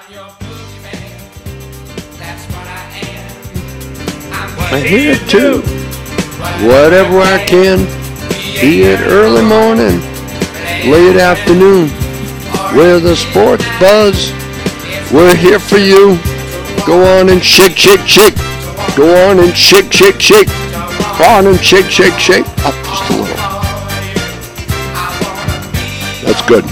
I'm here too. Whatever I can, be it early morning, late afternoon, with the sports buzz. We're here for you. Go on and shake, shake, shake. Go on and shake, shake, shake. Go on and shake, shake, shake. Up just a little. That's good.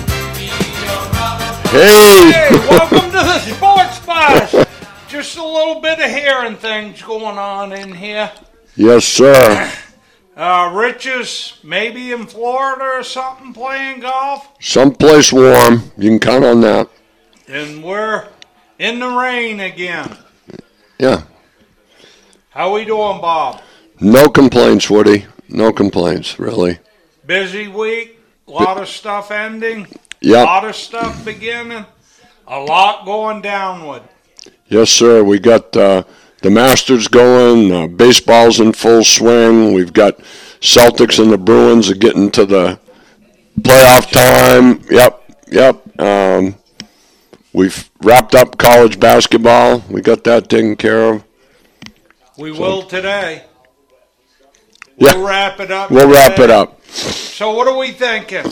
Hey, welcome to the Sports Buzz. Just a little bit of hearing things going on in here. Yes, sir. Rich is maybe in Florida or something playing golf. Someplace warm. You can count on that. And we're in the rain again. Yeah. How we doing, Bob? No complaints, Woody. No complaints, really. Busy week. A lot of stuff ending. Yep. A lot of stuff beginning. A lot going downward. Yes, sir. We got the Masters going. Baseball's in full swing. We've got Celtics and the Bruins are getting to the playoff time. Yep. We've wrapped up college basketball. We got that taken care of. We will today. Yeah. We'll wrap it up. We'll wrap it up. So what are we thinking?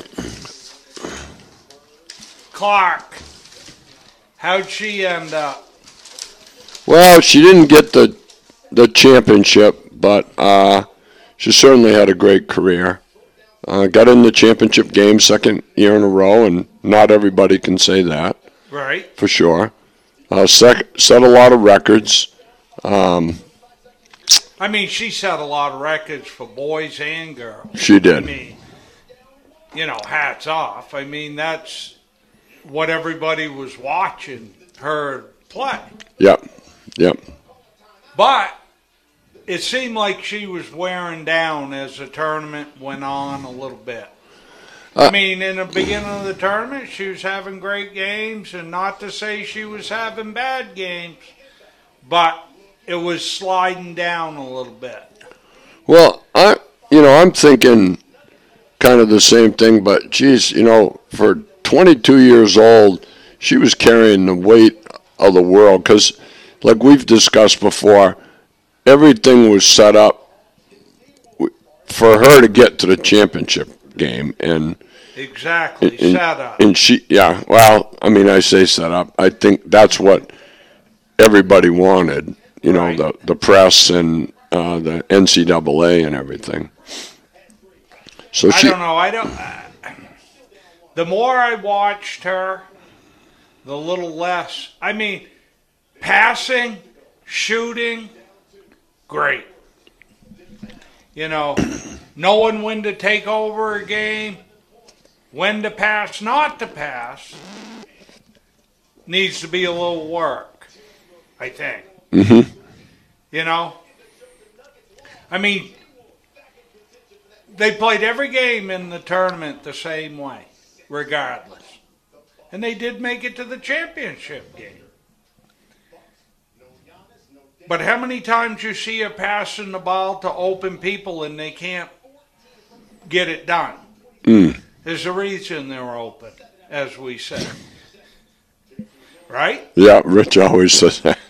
Clark. How'd she end up? Well, she didn't get the championship, but she certainly had a great career. Got in the championship game second year in a row, and not everybody can say that. Right. For sure. Set a lot of records. I mean, she set a lot of records for boys and girls. She did. I mean, hats off. I mean, that's what everybody was watching her play. Yep. But it seemed like she was wearing down as the tournament went on a little bit. I mean, in the beginning of the tournament, she was having great games, and not to say she was having bad games, but it was sliding down a little bit. Well, I'm thinking kind of the same thing, but geez, for 22 years old, she was carrying the weight of the world because, like we've discussed before, everything was set up for her to get to the championship game, and exactly set up. And I say set up. I think that's what everybody wanted. Right. The press and the NCAA and everything. So I don't know. The more I watched her, the little less. I mean, passing, shooting, great. Knowing when to take over a game, when to pass, not to pass, needs to be a little work, I think. Mm-hmm. I mean, they played every game in the tournament the same way, regardless. And they did make it to the championship game. But how many times you see her passing the ball to open people and they can't get it done? There's a reason they're open, as we say. Right? Yeah, Rich always says that.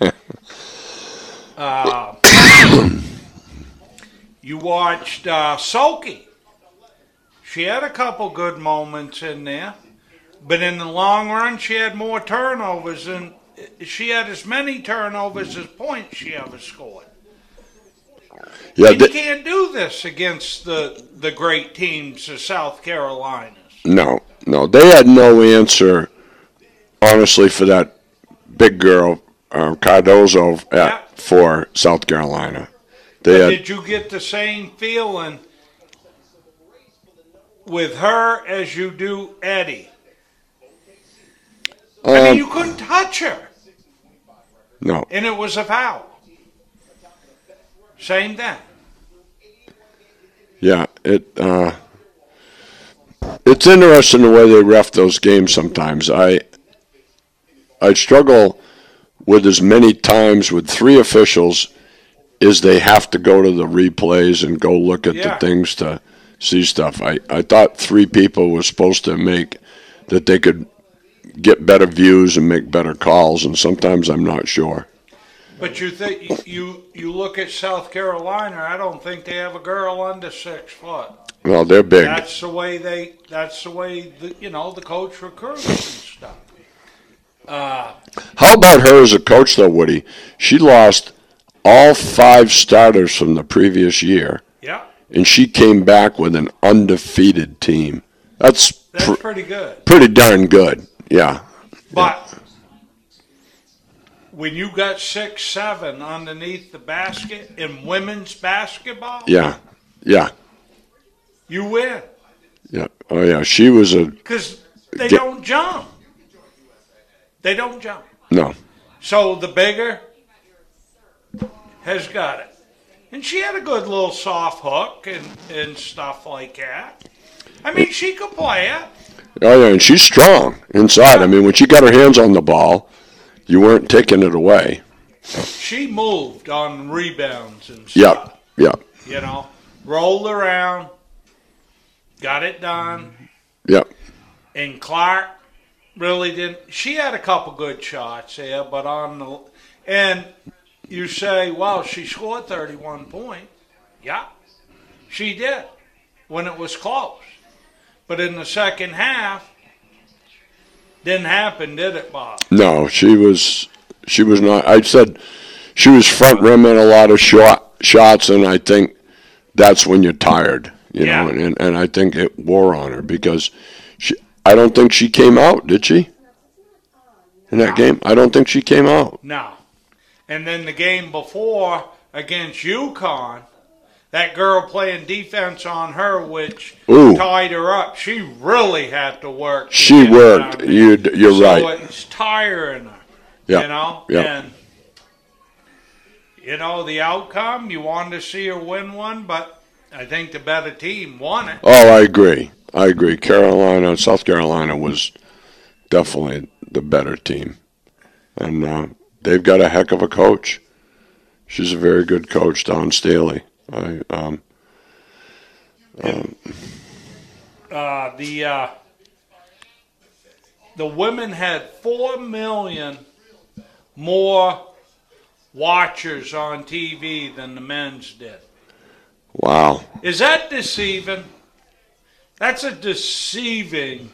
You watched Sulky. She had a couple good moments in there. But in the long run, she had more turnovers than... She had as many turnovers as points she ever scored. Yeah, and you can't do this against the great teams of South Carolina. No. They had no answer, honestly, for that big girl, Cardozo, for South Carolina. Did you get the same feeling with her as you do Eddie? I mean, you couldn't touch her. No. And it was a foul. Same thing. Yeah, it's interesting the way they ref those games sometimes. I struggle with as many times with three officials is they have to go to the replays and go look at the things to see stuff. I thought three people were supposed to make that they could get better views and make better calls, and sometimes I'm not sure. But you think you look at South Carolina, I don't think they have a girl under 6 foot. Well, they're big. That's the way the coach recruits and stuff. How about her as a coach, though, Woody? She lost all 5 starters from the previous year. Yeah. And she came back with an undefeated team. That's pretty good. Pretty darn good, yeah. But when you got 6, 7 underneath the basket in women's basketball, yeah, you win. Yeah. Oh, yeah. She was because they don't jump. They don't jump. No. So the bigger has got it. And she had a good little soft hook and stuff like that. I mean, she could play it. Oh, yeah, and she's strong inside. I mean, when she got her hands on the ball, you weren't taking it away. She moved on rebounds and stuff. Yep. You know, rolled around, got it done. Yep. And Clark really didn't. She had a couple good shots there, but and you say, well, she scored 31 points. Yeah, she did when it was close. But in the second half, didn't happen, did it, Bob? No, she was not. I said she was front rimming a lot of shots, and I think that's when you're tired, you know, and I think it wore on her because I don't think she came out, did she? In that game? I don't think she came out. No. And then the game before against UConn, that girl playing defense on her, which tied her up, she really had to work. She worked. You're right. So it's tiring her, you know? Yeah. And, the outcome, you wanted to see her win one, but I think the better team won it. Oh, I agree. South Carolina was definitely the better team. And they've got a heck of a coach. She's a very good coach, Dawn Staley. The women had 4 million more watchers on TV than the men's did. Wow. Is that deceiving? That's a deceiving,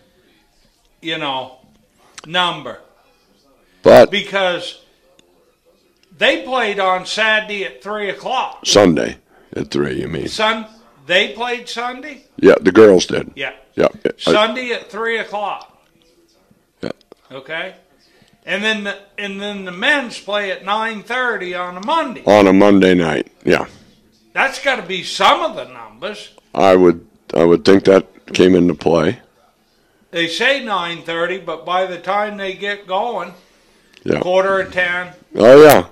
number. But because they played on Saturday at 3 o'clock. Sunday at 3, you mean? They played Sunday? Yeah, the girls did. Yeah. Yeah. Sunday at 3 o'clock. Yeah. Okay? And then the men's play at 9:30 on a Monday. On a Monday night, yeah. That's got to be some of the numbers. I would think that came into play. They say 9:30, but by the time they get going, yeah. 9:45. Oh, yeah.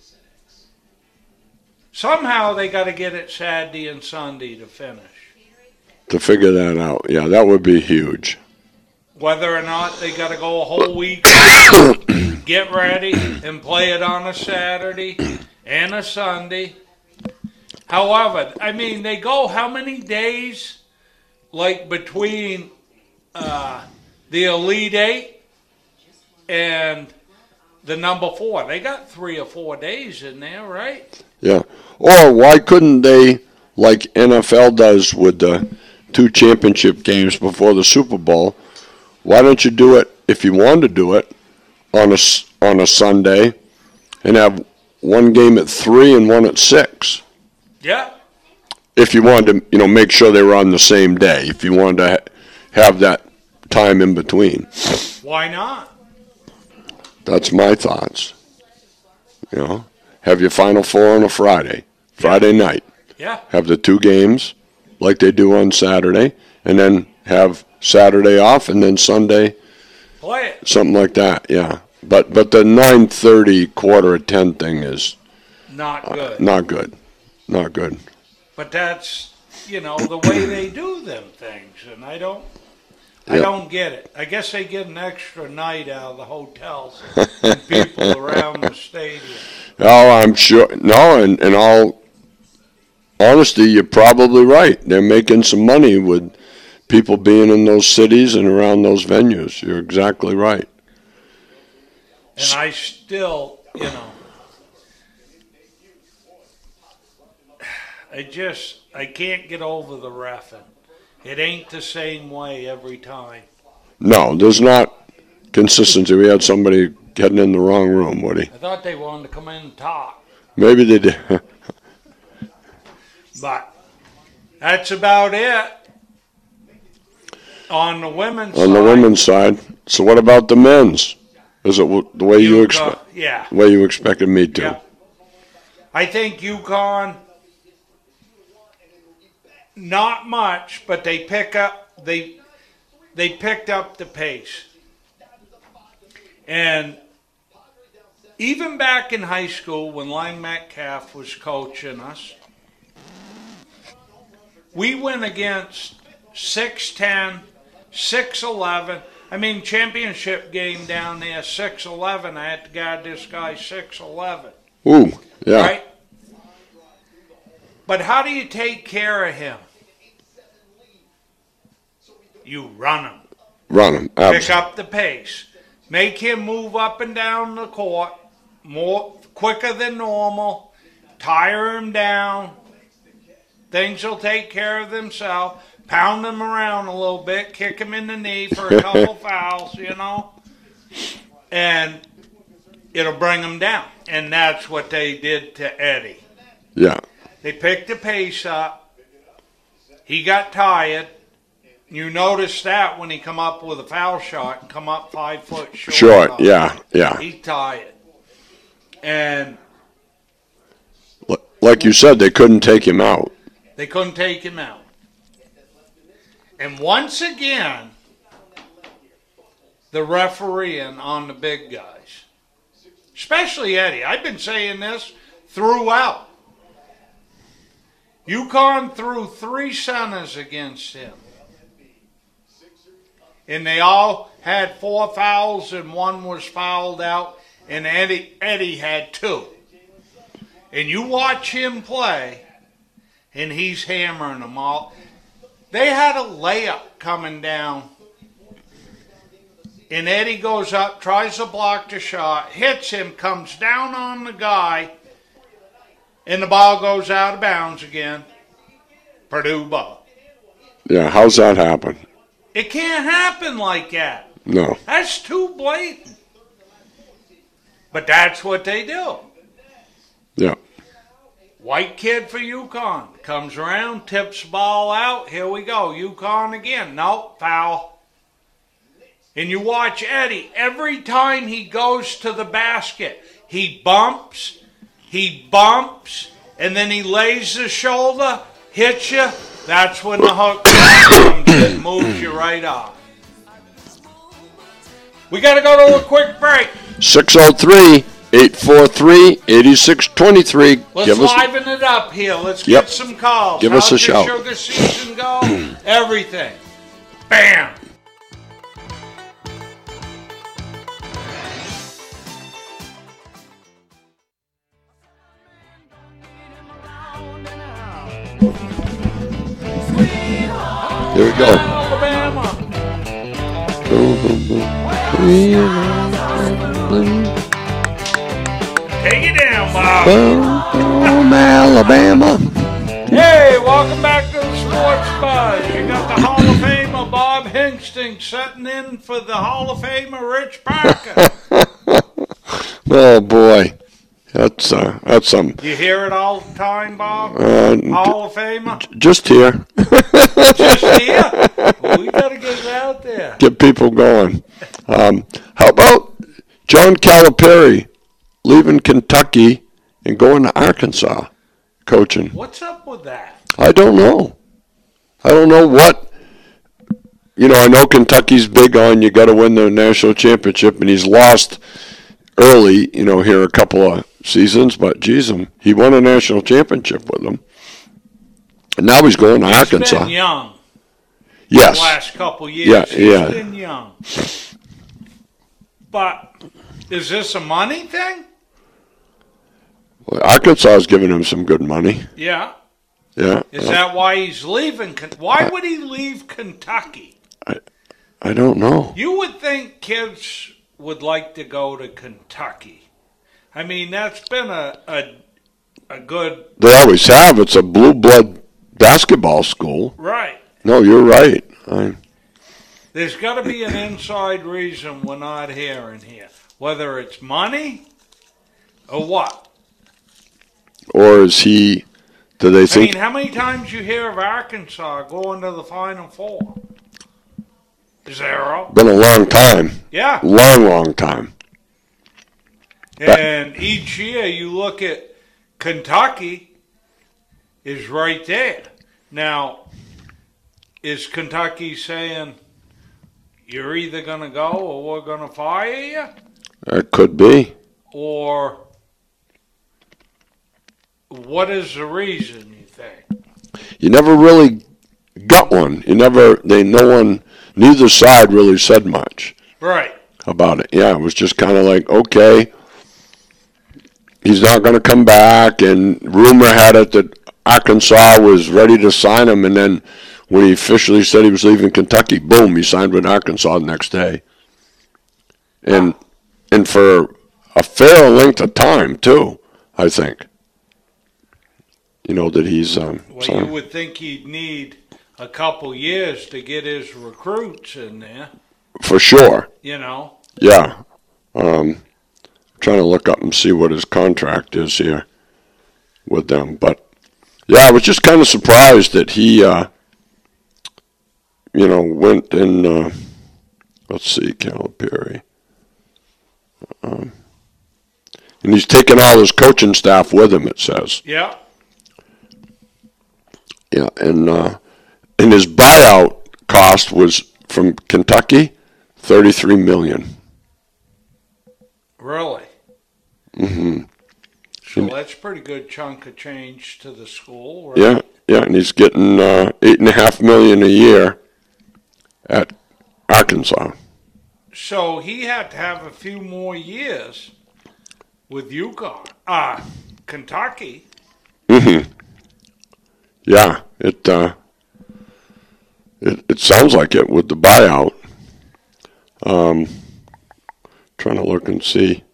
Somehow they got to get it Saturday and Sunday to finish. To figure that out, yeah, that would be huge. Whether or not they got to go a whole week, get ready, and play it on a Saturday and a Sunday. However, I mean, they go how many days, like between the Elite Eight and the number 4? They got 3 or 4 days in there, right? Yeah. Or why couldn't they, like NFL does with the 2 championship games before the Super Bowl, why don't you do it, if you want to do it, on a Sunday and have one game at 3 and one at 6? Yeah. If you wanted to, make sure they were on the same day, if you wanted to have that time in between. Why not? That's my thoughts. Have your Final Four on a Friday night. Yeah. Have the 2 games like they do on Saturday, and then have Saturday off, and then Sunday play it. Something like that, yeah. But the 9:30 10 thing is not good. Not good. Not good. But that's the way they do them things, and I don't get it. I guess they get an extra night out of the hotels and people around the stadium. Oh, I'm sure. No, in all honesty, you're probably right. They're making some money with people being in those cities and around those venues. You're exactly right. And I still, I can't get over the reffing. It ain't the same way every time. No, there's not consistency. We had somebody getting in the wrong room, Woody. I thought they wanted to come in and talk. Maybe they did. But that's about it on the women's side. On the women's side. So what about the men's? Is it the way you expect? Yeah. The way you expected me to? Yeah. I think UConn, not much, but they picked up the pace. And even back in high school when Lang Metcalf was coaching us, we went against 6'10", 6'11". I mean, championship game down there, 6'11". I had to guard this guy 6'11". Ooh, yeah. Right? But how do you take care of him? You run him. Run him. Pick up the pace. Make him move up and down the court quicker than normal. Tire him down. Things will take care of themselves. Pound him around a little bit. Kick him in the knee for a couple fouls, And it'll bring him down. And that's what they did to Eddie. Yeah. They picked the pace up. He got tired. You noticed that when he come up with a foul shot and come up 5 foot short. Short, yeah. He's tired. And like you said, they couldn't take him out. They couldn't take him out. And once again, the refereeing on the big guys. Especially Eddie. I've been saying this throughout. UConn threw 3 centers against him. And they all had 4 fouls and 1 was fouled out. And Eddie had 2. And you watch him play, and he's hammering them all. They had a layup coming down. And Eddie goes up, tries to block the shot, hits him, comes down on the guy, and the ball goes out of bounds again. Purdue ball. Yeah, how's that happen? It can't happen like that. No. That's too blatant. But that's what they do. Yeah. White kid for UConn. Comes around, tips ball out. Here we go. UConn again. Nope, foul. And you watch Eddie. Every time he goes to the basket, he bumps, and then he lays the shoulder, hits you. That's when the hook comes and moves you right off. We got to go to a quick break. 603-843-8623. Let's liven it up here. Let's get some calls. Give us a shout. How's your sugar season go? Everything. Bam. Here we go. Alabama. Take it down, Bob. Alabama. Hey, welcome back to the Sports Buzz. You got the Hall of Famer Bob Hingston sitting in for the Hall of Famer Rich Parker. Oh boy, that's some. You hear it all the time, Bob? Hall of Famer? Just here. Just here? Well, we got to get it out there. Get people going. How about John Calipari leaving Kentucky and going to Arkansas coaching? What's up with that? I don't know. I don't know what. I know Kentucky's big on you got to win the national championship, and he's lost early, here a couple of seasons, but geez, he won a national championship with them. And now he's going to Arkansas. He's been young. Yes. The last couple years. Yeah. He's been young. But is this a money thing? Well, Arkansas is giving him some good money. Yeah. Yeah. Is that why he's leaving? Why would he leave Kentucky? I don't know. You would think kids would like to go to Kentucky. I mean, that's been a good... They always have. It's a blue blood basketball school. Right. No, you're right. There's got to be an inside reason we're not hearing here. Whether it's money or what. Or is he... Do they think... I mean, how many times you hear of Arkansas going to the Final Four? Zero. Been a long time. Yeah. Long time. And each year you look at Kentucky is right there. Now, is Kentucky saying you're either going to go or we're going to fire you? It could be. Or what is the reason, you think? You never really got one. Neither side really said much. Right. About it. Yeah, it was just kind of like, okay, he's not going to come back, and rumor had it that Arkansas was ready to sign him, and then when he officially said he was leaving Kentucky, boom, he signed with Arkansas the next day. And for a fair length of time, too, I think. That he's... Well, you would think he'd need a couple years to get his recruits in there. For sure. Yeah. Trying to look up and see what his contract is here with them. But, yeah, I was just kind of surprised that he, went and, let's see, Calipari. And he's taken all his coaching staff with him, it says. Yeah. Yeah, and his buyout cost was from Kentucky, $33 million. Really? Mm-hmm. So that's a pretty good chunk of change to the school, right? Yeah, and he's getting $8.5 million a year at Arkansas. So he had to have a few more years with Kentucky. Mm-hmm. Yeah, it sounds like it with the buyout. Trying to look and see.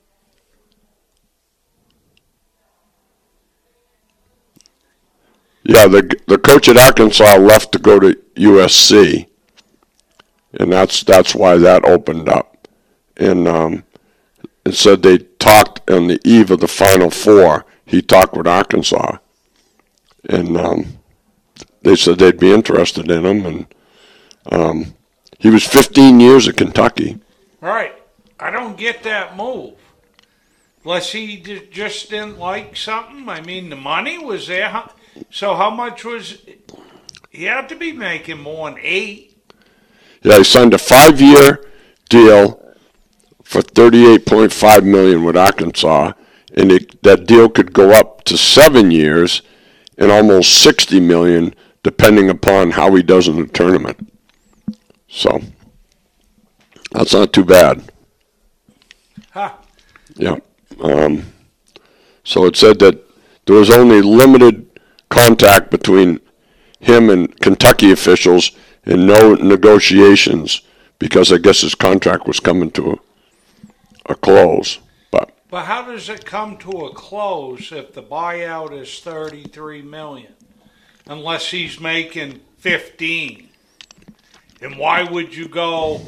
Yeah, the coach at Arkansas left to go to USC, and that's why that opened up. And it said they talked on the eve of the Final Four. He talked with Arkansas, and they said they'd be interested in him. And he was 15 years at Kentucky. Right. I don't get that move. Unless he just didn't like something. I mean, the money was there. So how much was... He had to be making more than $8. Yeah, he signed a 5-year deal for $38.5 million with Arkansas, and that deal could go up to 7 years and almost $60 million, depending upon how he does in the tournament. So that's not too bad. Huh. Yeah. So it said that there was only limited contact between him and Kentucky officials and no negotiations because I guess his contract was coming to a close. But how does it come to a close if the buyout is $33 million? Unless he's making $15. And why would you go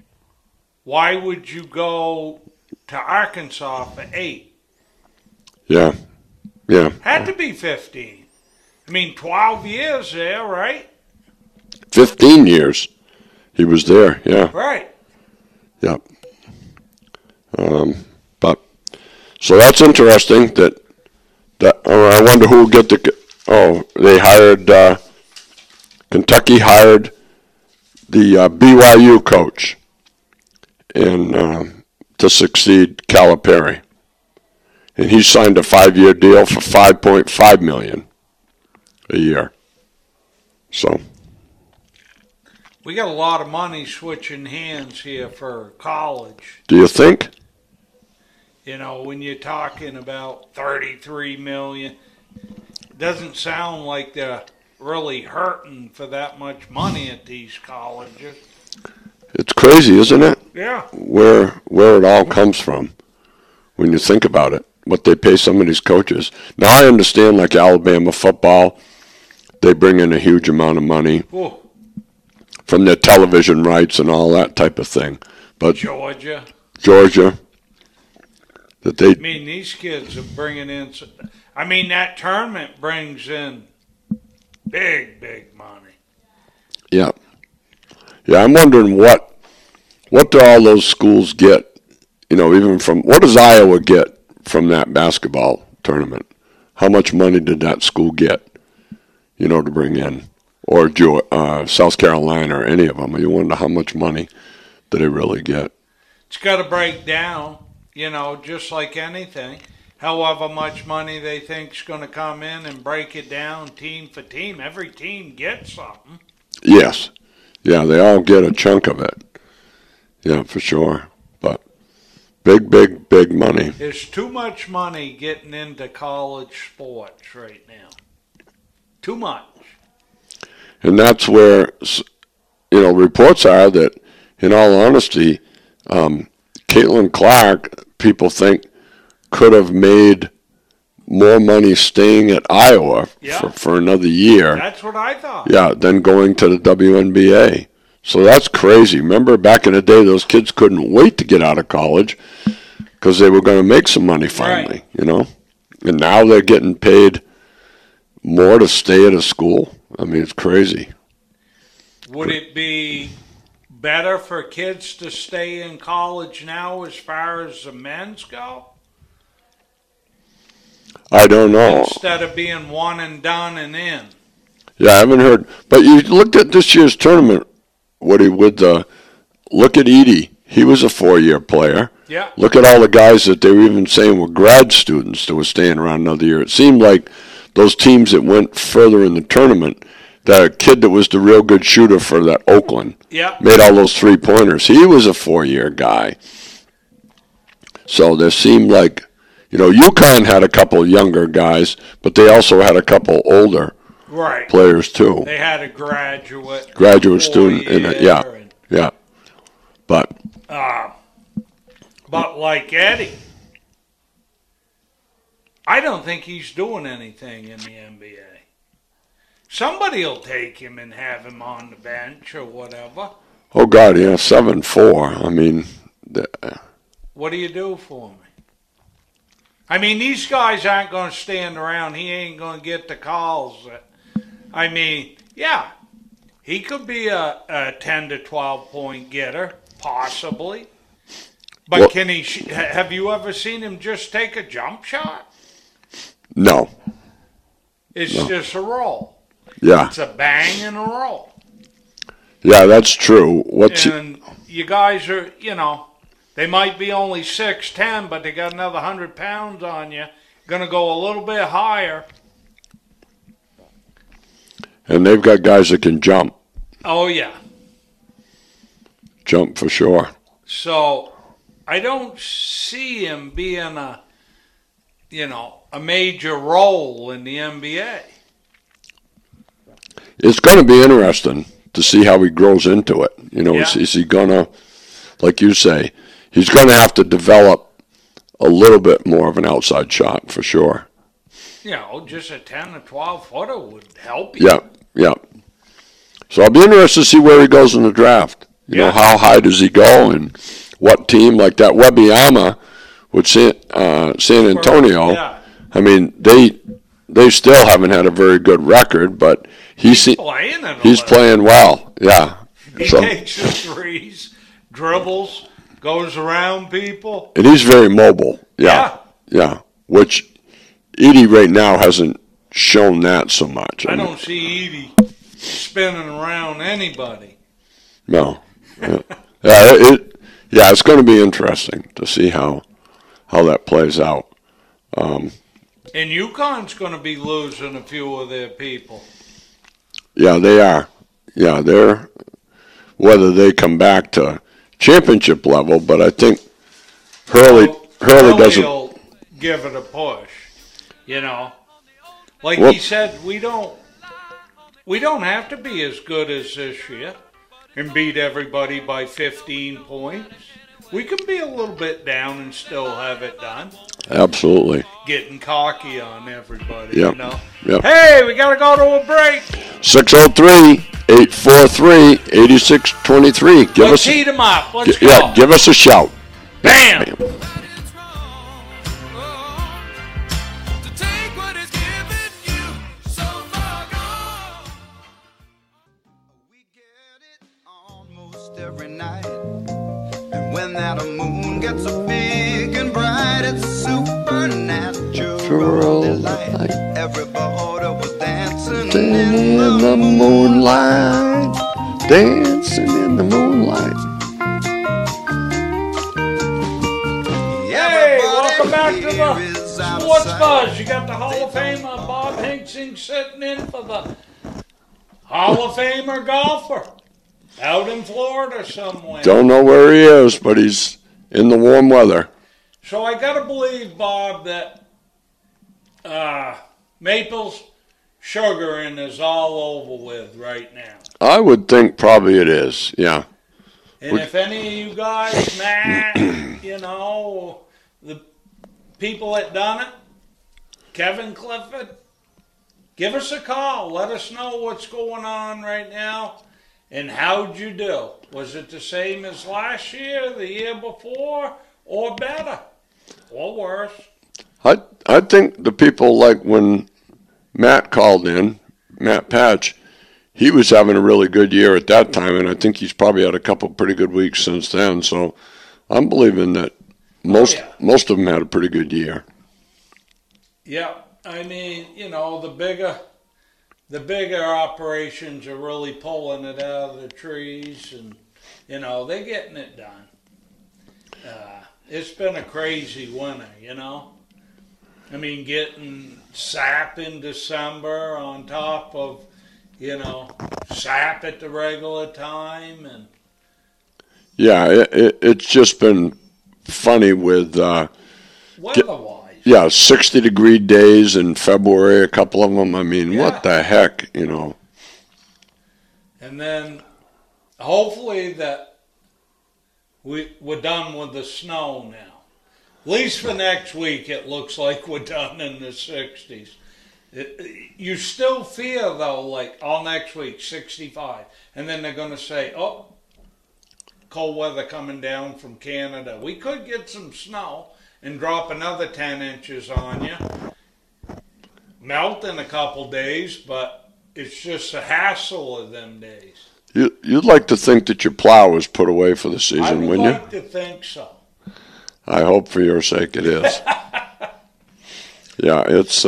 to Arkansas for $8? Yeah. Had to be 15. I mean, 12 years there, right? 15 years he was there, yeah. Right. Yeah. But so that's interesting that I wonder who will get they hired Kentucky hired the BYU coach and to succeed Calipari. And he signed a 5-year deal for $5.5 million a year. So we got a lot of money switching hands here for college. do you think? When you're talking about $33 million, doesn't sound like they're really hurting for that much money at these colleges. It's crazy, isn't it? Yeah. Where it all comes from when you think about it, what they pay some of these coaches. Now I understand, like Alabama football, they bring in a huge amount of money from their television rights and all that type of thing. But Georgia, I mean, these kids are bringing in. I mean, that tournament brings in big money. Yeah. Yeah, I'm wondering what do all those schools get, even from, what does Iowa get from that basketball tournament? How much money did that school get, to bring in? Or South Carolina or any of them? You wonder how much money do they really get? It's got to break down, just like anything. However much money they think's going to come in and break it down team for team. Every team gets something. Yes. Yeah, they all get a chunk of it. Yeah, for sure. But big money. There's too much money getting into college sports right now. Too much. And that's where, reports are that, in all honesty, Caitlin Clark, people think, could have made more money staying at Iowa for another year. That's what I thought. Yeah, than going to the WNBA. So that's crazy. Remember, back in the day, those kids couldn't wait to get out of college because they were going to make some money finally, And now they're getting paid more to stay at a school. I mean, it's crazy. Would it be better for kids to stay in college now as far as the men's go? I don't know. Instead of being one and done and in. Yeah, I haven't heard. But you looked at this year's tournament, Woody, look at Edey. He was a 4-year player. Yeah. Look at all the guys that they were even saying were grad students that were staying around another year. It seemed like those teams that went further in the tournament, that kid that was the real good shooter for that Oakland, made all those 3-pointers. He was a 4-year guy. So there seemed like, UConn had a couple younger guys, but they also had a couple older players too. They had a graduate student in it. Yeah. But like Eddie, I don't think he's doing anything in the NBA. Somebody will take him and have him on the bench or whatever. Oh God, yeah, 7'4". I mean, what do you do for me? I mean, these guys aren't going to stand around. He ain't going to get the calls. I mean, yeah, he could be a 10 to 12 point getter, possibly. But can he? Have you ever seen him just take a jump shot? No. It's just a roll. Yeah. It's a bang and a roll. Yeah, that's true. You guys are, they might be only 6'10", but they got another 100 pounds on you. Going to go a little bit higher. And they've got guys that can jump. Oh, yeah. Jump for sure. So I don't see him being a major role in the NBA. It's going to be interesting to see how he grows into it. Is he going to, like you say, he's going to have to develop a little bit more of an outside shot for sure. Just a 10 or 12 footer would help you. Yeah. So I'll be interested to see where he goes in the draft. How high does he go and what team, like that Wembanyama with San Antonio. Yeah. I mean, they still haven't had a very good record, but he's playing well. Yeah. He takes the threes, dribbles, goes around people. And he's very mobile. Yeah. Which Edey right now hasn't shown that so much. I don't see Edey spinning around anybody. No. It's going to be interesting to see how that plays out. And UConn's going to be losing a few of their people. Yeah, they are. Yeah, they're whether they come back to championship level, but I think Hurley doesn't. Will give it a push, Like he said, we don't have to be as good as this year and beat everybody by 15 points. We can be a little bit down and still have it done. Absolutely. Getting cocky on everybody, Yep. you know. Yep. Hey, we got to go to a break. 603-843-8623. Let's heat them up. Let's go. Yeah, give us a shout. Bam. Every night, and when that moon gets so big and bright, it's supernatural delight. Everybody was dancing in the moonlight, dancing in the moonlight. Hey, welcome back to the Sports Buzz. You got the Hall of Famer Bob Hinksing sitting in for the Hall of Famer golfer. Out in Florida somewhere. Don't know where he is, but he's in the warm weather. So I got to believe, Bob, that Maple's sugaring is all over with right now. I would think probably it is, yeah. And if any of you guys, Matt, you know, the people that done it, Kevin Clifford, give us a call. Let us know what's going on right now. And how'd you do? Was it the same as last year, the year before, or better, or worse? I think the people, like when Matt called in, Matt Patch, he was having a really good year at that time, and I think he's probably had a couple pretty good weeks since then. So I'm believing that most of them had a pretty good year. Yeah, I mean, you know, the bigger operations are really pulling it out of the trees, and you know they're getting it done. It's been a crazy winter, you know. I mean, getting sap in December on top of, you know, sap at the regular time, and yeah, it's just been funny with weather-wise. Yeah, 60-degree days in February, a couple of them. I mean, what the heck, you know. And then hopefully that we're done with the snow now. At least for next week, it looks like we're done in the 60s. You still feel, though, like all next week, 65. And then they're going to say, oh, cold weather coming down from Canada. We could get some snow and drop another 10 inches on you. Melt in a couple days, but it's just a hassle of them days. You'd like to think that your plow was put away for the season, wouldn't you? I would like to think so. I hope for your sake it is. Yeah, it's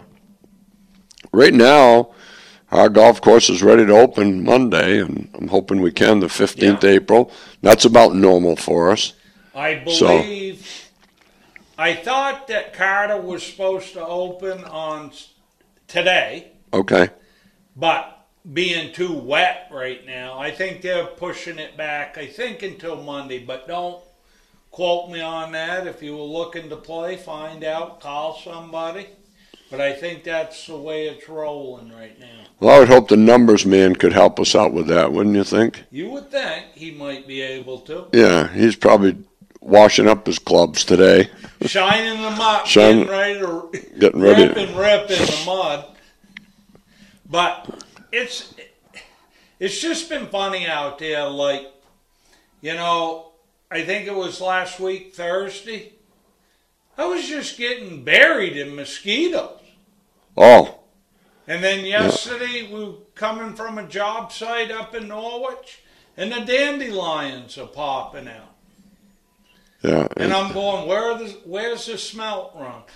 right now our golf course is ready to open Monday, and I'm hoping we can, the 15th April. That's about normal for us. I believe... I thought that Carter was supposed to open on today. Okay. But being too wet right now, I think they're pushing it back, I think, until Monday. But don't quote me on that. If you were looking to play, find out, call somebody. But I think that's the way it's rolling right now. Well, I would hope the numbers man could help us out with that, wouldn't you think? You would think he might be able to. Yeah, he's probably washing up his clubs today. Shining them up, getting ready to rip in the mud. But it's just been funny out there. Like, you know, I think it was last week, Thursday, I was just getting buried in mosquitoes. Oh. And then yesterday, we were coming from a job site up in Norwich, and the dandelions are popping out. Yeah, and I'm going, where's the smelt run?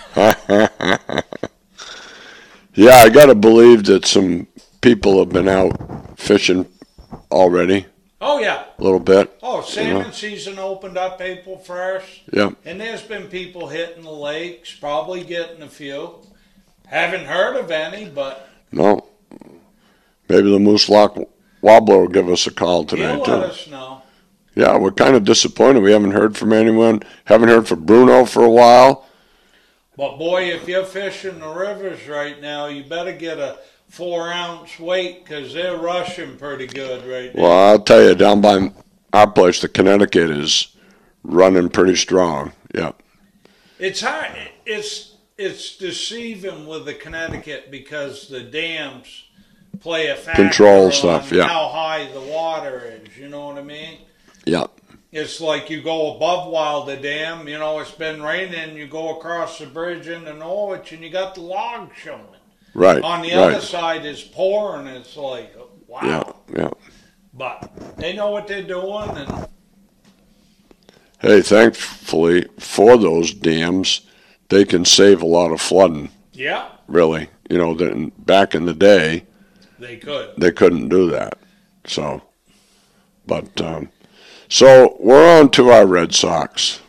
Yeah, I got to believe that some people have been out fishing already. Oh, yeah. A little bit. Oh, salmon season opened up April 1st. Yeah. And there's been people hitting the lakes, probably getting a few. Haven't heard of any, but... No. Maybe the Moose Lock Wobbler will give us a call today, He'll let us know. Yeah, we're kind of disappointed. We haven't heard from anyone. Haven't heard from Bruno for a while. But boy, if you're fishing the rivers right now, you better get a 4-ounce weight because they're rushing pretty good right now. Well, I'll tell you, down by our place, the Connecticut is running pretty strong. Yeah. It's hard. It's deceiving with the Connecticut because the dams play a factor Control stuff, on yeah. how high the water is. You know what I mean? Yeah. It's like you go above Wilder Dam, it's been raining, you go across the bridge into Norwich and you got the log showing. Right. On the other side it's pouring, it's like, wow. Yeah, yeah. But they know what they're doing. And hey, thankfully for those dams, they can save a lot of flooding. Yeah. Really. Back in the day, they couldn't do that. So, but... So we're on to our Red Sox.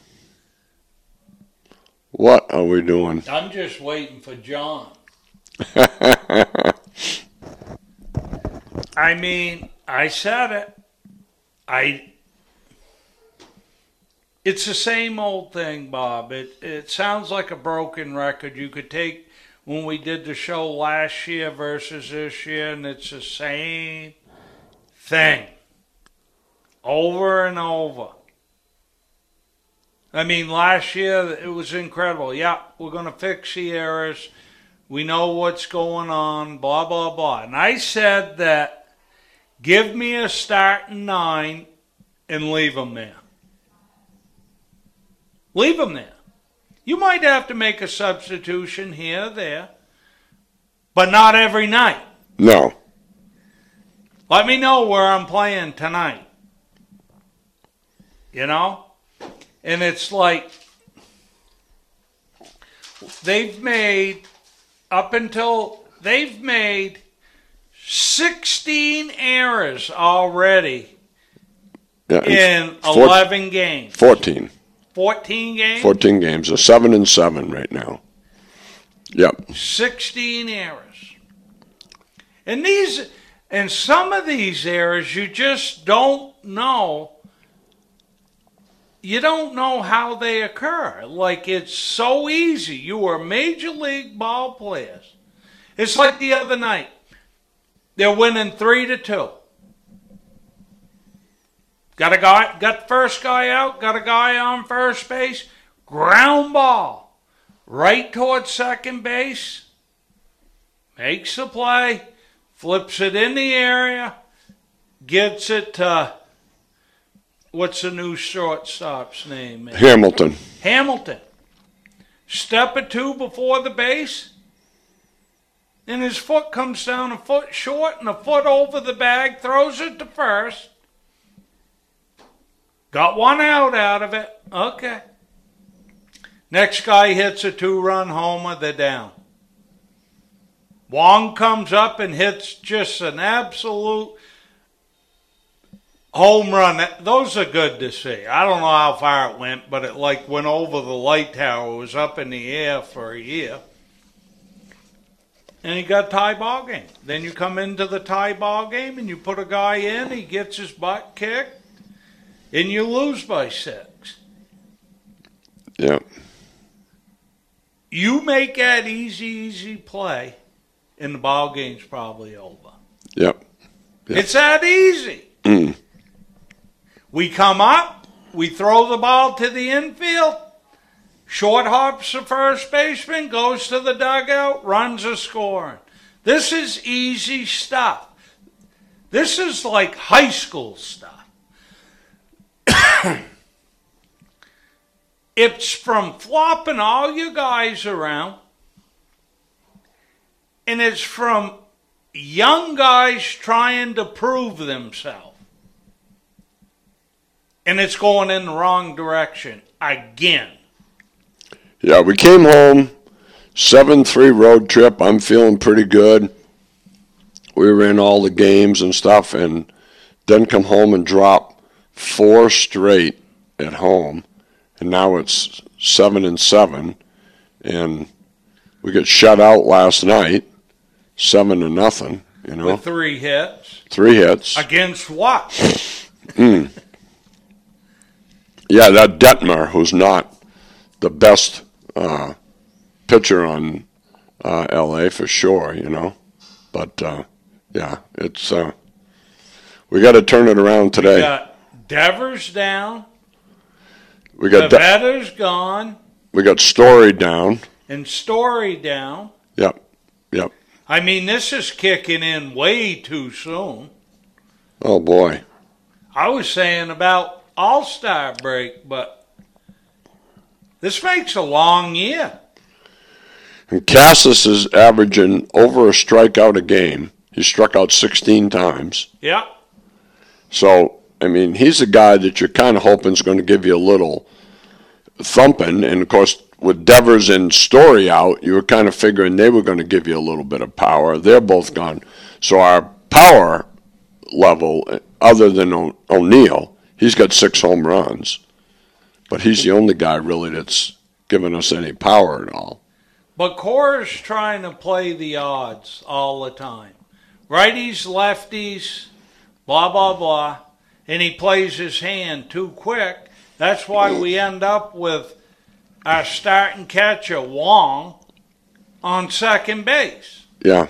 What are we doing? I'm just waiting for John. I mean, I said it. It's the same old thing, Bob. It sounds like a broken record. You could take when we did the show last year versus this year, and it's the same thing. Over and over. I mean, last year it was incredible. Yeah, we're going to fix the errors. We know what's going on, blah, blah, blah. And I said that give me a starting 9 and leave them there. Leave them there. You might have to make a substitution here or there, but not every night. No. Let me know where I'm playing tonight. And it's like they've made 16 errors already in 11 games. 14. 14 games? 14 games. They're 7-7 right now. Yep. 16 errors. And some of these errors you just don't know. You don't know how they occur. Like, it's so easy. You are major league ball players. It's like the other night. They're winning 3-2. Got the first guy out, got a guy on first base, ground ball, right towards second base, makes the play, flips it in the area, gets it to... What's the new shortstop's name? Hamilton. Step or two before the base, and his foot comes down a foot short and a foot over the bag, throws it to first. Got one out of it. Okay. Next guy hits a 2-run homer, they're down. Wong comes up and hits just an absolute... home run. Those are good to see. I don't know how far it went, but it went over the light tower. It was up in the air for a year. And he got tie ball game. Then you come into the tie ball game and you put a guy in, he gets his butt kicked, and you lose by 6. Yep. You make that easy play, and the ball game's probably over. Yep. It's that easy. Mm. We come up, we throw the ball to the infield, short hops the first baseman, goes to the dugout, runs a scoring. This is easy stuff. This is like high school stuff. It's from flopping all you guys around, and it's from young guys trying to prove themselves. And it's going in the wrong direction again. Yeah, we came home, 7-3 road trip. I'm feeling pretty good. We were in all the games and stuff, and then come home and drop 4 straight at home. And now it's 7-7, and we got shut out last night, 7-0. With 3 hits. 3 hits. Against what? Yeah, that Detmer, who's not the best pitcher on L.A. for sure, But, yeah, it's we got to turn it around today. We got Devers down. We got Vetter's gone. We got Story down. And Story down. Yep. I mean, this is kicking in way too soon. Oh, boy. I was saying about All-Star break, but this makes a long year. And Cassis is averaging over a strikeout a game. He struck out 16 times. Yeah. So, I mean, he's a guy that you're kind of hoping is going to give you a little thumping. And, of course, with Devers and Story out, you were kind of figuring they were going to give you a little bit of power. They're both gone. So our power level, other than O'Neill, he's got 6 home runs. But he's the only guy, really, that's given us any power at all. But Cora's trying to play the odds all the time. Righties, lefties, blah, blah, blah. And he plays his hand too quick. That's why we end up with our starting catcher, Wong, on second base. Yeah.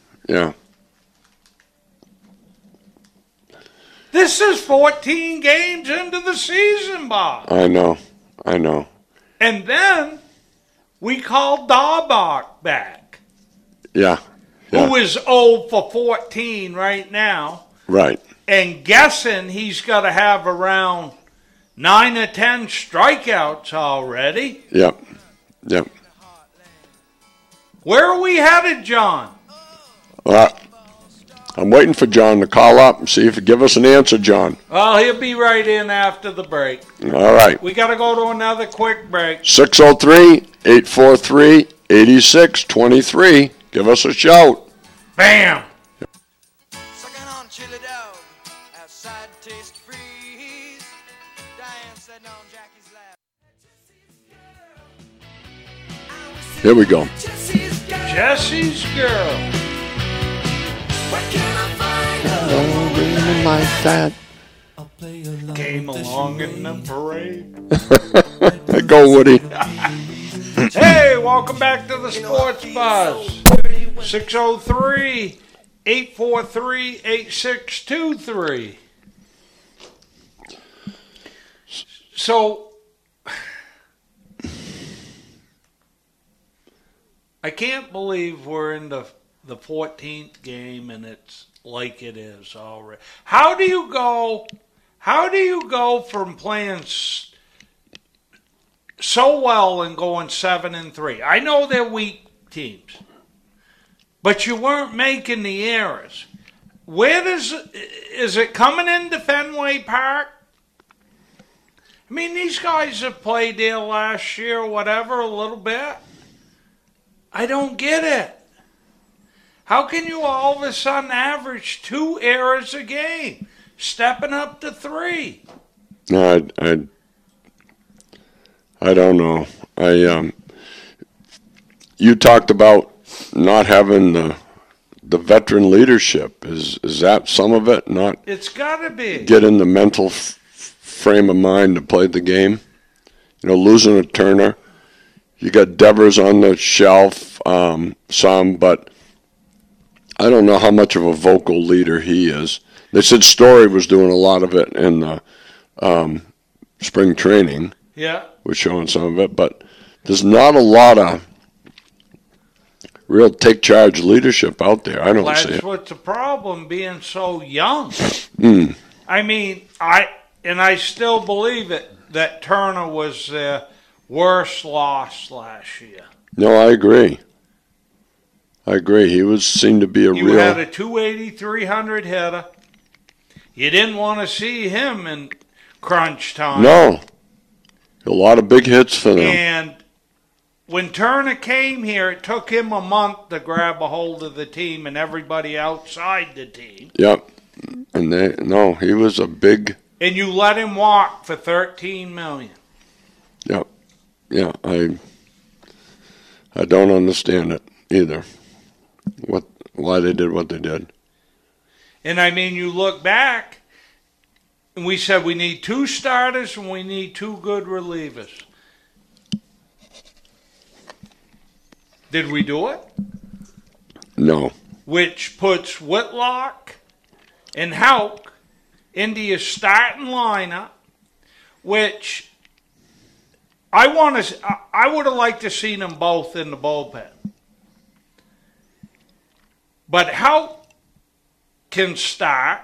This is 14 games into the season, Bob. I know. And then we called Dahlbach back. Yeah. Who is 0 for 14 right now. Right. And guessing he's got to have around 9 or 10 strikeouts already. Yep. Where are we headed, John? I'm waiting for John to call up and see if he'll give us an answer, John. Well, he'll be right in after the break. All right. We got to go to another quick break. 603-843-8623. Give us a shout. Bam! Sucking on chili dog, outside taste freeze. Diane sitting on Jackie's lap. Here we go. Jesse's Girl. Oh, really like that. Came along in the parade. Go, Woody. Hey, welcome back to the Sports Buzz. 603-843-8623. So, I can't believe we're in the 14th game and it's like it is already. How do you go from playing so well and going 7-3? I know they're weak teams, but you weren't making the errors. Is it coming into Fenway Park? I mean, these guys have played there last year or whatever a little bit. I don't get it. How can you all of a sudden average 2 errors a game, stepping up to 3? No, I don't know. You talked about not having the veteran leadership. Is that some of it? Not. It's got to be. Get in the mental frame of mind to play the game. Losing a Turner. You got Devers on the shelf, some, but I don't know how much of a vocal leader he is. They said Story was doing a lot of it in the spring training. Yeah. Was showing some of it, but there's not a lot of real take-charge leadership out there. I don't see it. That's what's the problem, being so young. I mean, I still believe it, that Turner was their worst loss last year. No, I agree. He seemed to be You had a 280, 300 hitter. You didn't want to see him in crunch time. No. A lot of big hits for them. And when Turner came here, it took him a month to grab a hold of the team and everybody outside the team. Yep. And he was a big... And you let him walk for $13 million. Yep. Yeah, I don't understand it either. Why they did what they did. And I mean, you look back, and we said we need 2 starters and we need 2 good relievers. Did we do it? No. Which puts Whitlock and Houck into your starting lineup, which I would have liked to seen them both in the bullpen. But Houck can start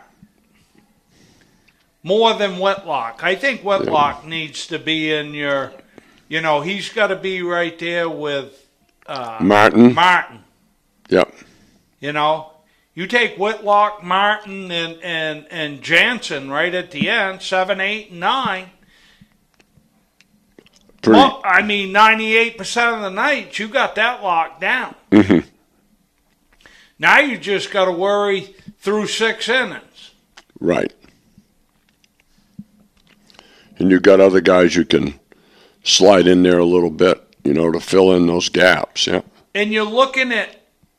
more than Whitlock. I think Whitlock needs to be in your, he's got to be right there with Martin. Yep. You take Whitlock, Martin, and Jansen right at the end, 7, 8, and 9. Well, 98% of the nights, you got that locked down. Mm-hmm. Now you just got to worry through 6 innings. Right. And you got other guys you can slide in there a little bit, to fill in those gaps. Yeah. And you're looking at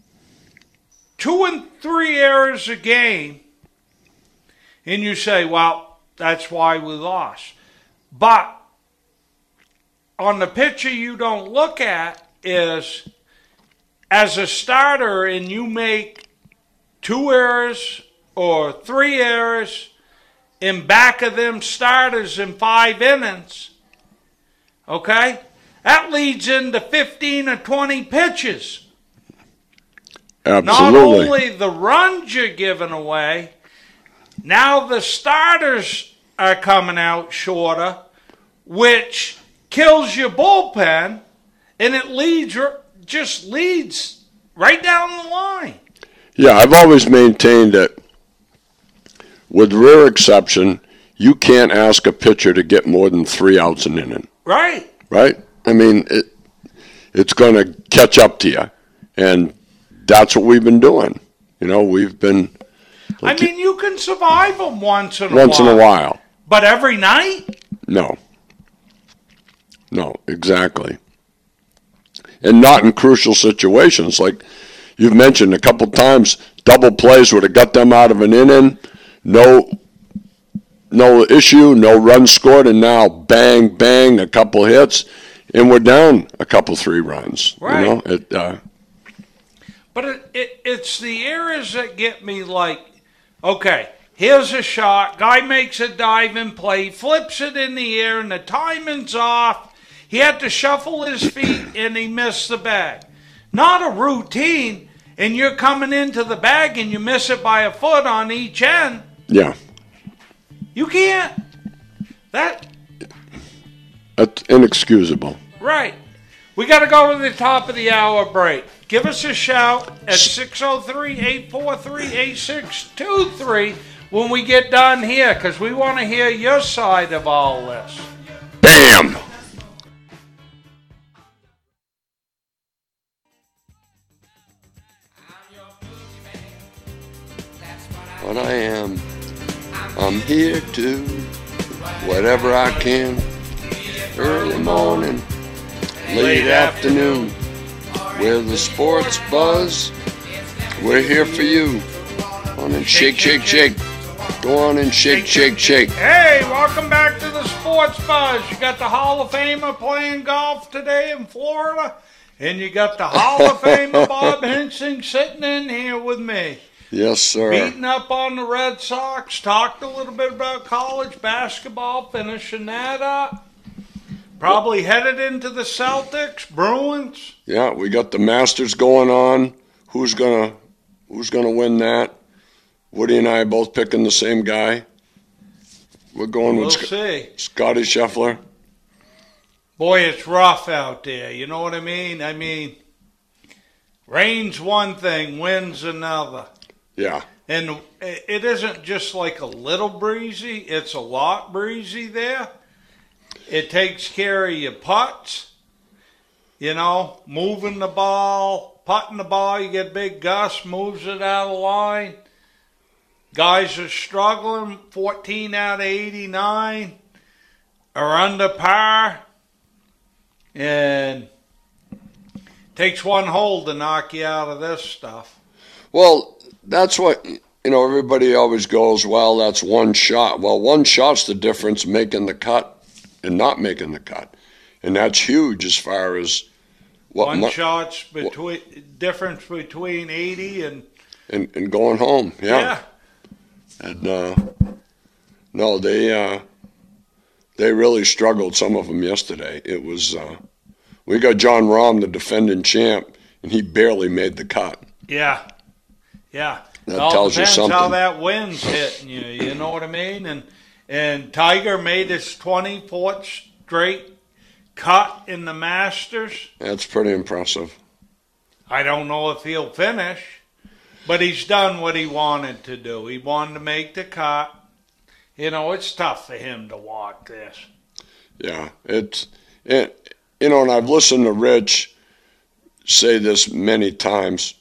2 and 3 errors a game, and you say, well, that's why we lost. But on the picture you don't look at is, as a starter and you make 2 errors or 3 errors in back of them starters in 5 innings, okay, that leads into 15 or 20 pitches. Absolutely. Not only the runs you're giving away, now the starters are coming out shorter, which kills your bullpen, and it just leads right down the line. Yeah, I've always maintained that with rare exception, you can't ask a pitcher to get more than 3 outs an inning. Right. Right? It's going to catch up to you. And that's what we've been doing. We've been... you can survive them once in a while. But every night? No, exactly. And not in crucial situations. Like you've mentioned a couple times, double plays would have got them out of an inning. No issue, no run scored, and now bang, bang, a couple hits, and we're down a couple, 3 runs. Right. But it's the errors that get me like, okay, here's a shot, guy makes a diving play, flips it in the air, and the timing's off. He had to shuffle his feet, and he missed the bag. Not a routine, and you're coming into the bag, and you miss it by a foot on each end. Yeah. You can't. That's inexcusable. Right. We got to go to the top of the hour break. Give us a shout at 603-843-8623 when we get done here, because we want to hear your side of all this. Bam! What I am, I'm here to whatever I can. Early morning, late afternoon, where the sports buzz, we're here for you. Go on and shake, shake, shake. Go on and shake, shake, shake. Hey, welcome back to the Sports Buzz. You got the Hall of Famer playing golf today in Florida, and you got the Hall of Famer Bob Hensing sitting in here with me. Yes, sir. Beating up on the Red Sox, talked a little bit about college basketball, finishing that up. Probably headed into the Celtics, Bruins. Yeah, we got the Masters going on. Who's gonna win that? Woody and I are both picking the same guy. We're going with Scotty Scheffler. Boy, it's rough out there. You know what I mean? Rain's one thing, wind's another. Yeah. And it isn't just like a little breezy. It's a lot breezy there. It takes care of your putts. Moving the ball, putting the ball. You get big gusts, moves it out of line. Guys are struggling. 14 out of 89 are under par. And takes one hole to knock you out of this stuff. Well, that's what, everybody always goes, well, that's one shot. Well, one shot's the difference making the cut and not making the cut. And that's huge as far as One shot's difference between 80 and going home. Yeah. And no, they really struggled. Some of them yesterday. It was we got John Rahm, the defending champ, and he barely made the cut. Yeah. That tells you something. Depends how that wind's hitting you. You know what I mean? And Tiger made his 24th straight cut in the Masters. That's pretty impressive. I don't know if he'll finish, but he's done what he wanted to do. He wanted to make the cut. You know, it's tough for him to walk this. Yeah, and I've listened to Rich say this many times.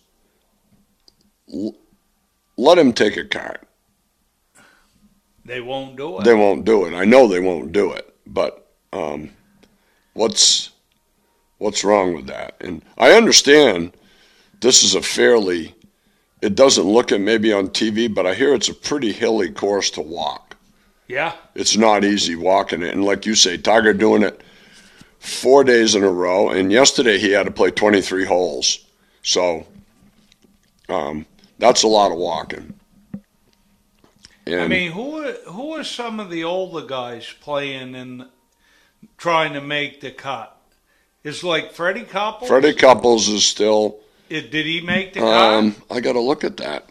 Let him take a cart. They won't do it. They won't do it. I know they won't do it, but what's wrong with that? And I understand this is it doesn't look it maybe on TV, but I hear it's a pretty hilly course to walk. Yeah. It's not easy walking it. And like you say, Tiger doing it 4 days in a row, and yesterday he had to play 23 holes. So that's a lot of walking. And I mean, who are some of the older guys playing and trying to make the cut? Is like Freddie Couples? Freddie Couples is still... Did he make the cut? I got to look at that.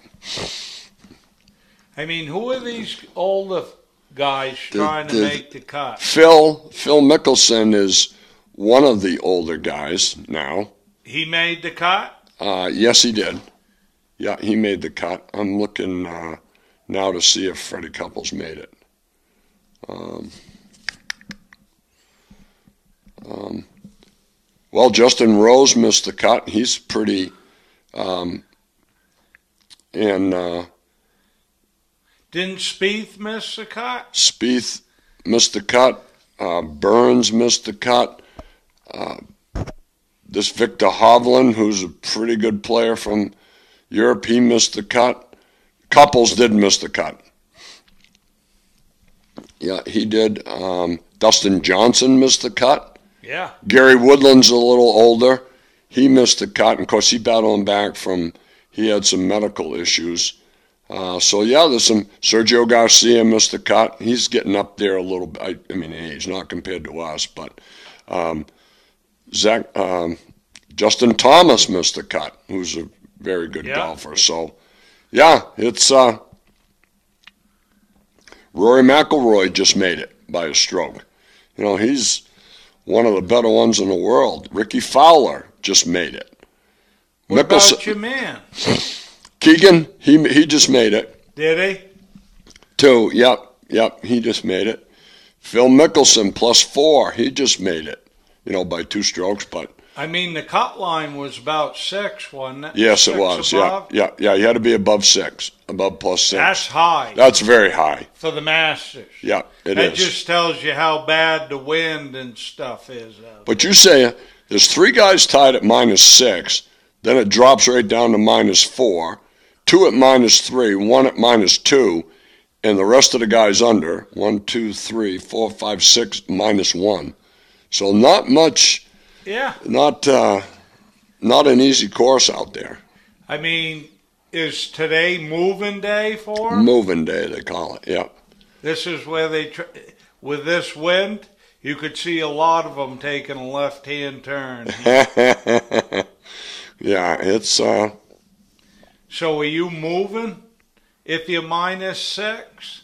I mean, who are these older guys trying to make the cut? Phil Mickelson is one of the older guys now. He made the cut? Yes, he did. Yeah, he made the cut. I'm looking now to see if Freddie Couples made it. Well, Justin Rose missed the cut. He's pretty, and didn't Spieth miss the cut? Spieth missed the cut. Burns missed the cut. This Victor Hovland, who's a pretty good player from Europe, he missed the cut. Couples did miss the cut. Yeah, he did. Dustin Johnson missed the cut. Yeah. Gary Woodland's a little older. He missed the cut. And of course, he battled back he had some medical issues. So, yeah, there's some. Sergio Garcia missed the cut. He's getting up there a little bit. I mean, age, not compared to us. But Justin Thomas missed the cut, who's a very good golfer. So, yeah, it's Rory McIlroy just made it by a stroke. You know, he's one of the better ones in the world. Ricky Fowler just made it. What about your man? Keegan, he just made it. Did he? 2, yep, he just made it. Phil Mickelson, +4, he just made it, by 2 strokes, but... I mean, the cut line was about 6, wasn't it? Yes, it was, above? Yeah, you had to be above 6, above +6. That's high. That's very high. For the Masters. Yeah, it is. That just tells you how bad the wind and stuff is. But you say there's 3 guys tied at -6, then it drops right down to -4, 2 at -3, 1 at -2, and the rest of the guys under, 1, 2, 3, 4, 5, 6, -1. So not much... Yeah. Not an easy course out there. I mean, is today moving day for them? Moving day, they call it, yeah. This is where with this wind, you could see a lot of them taking a left-hand turn. Yeah, it's... So are you moving if you're -6?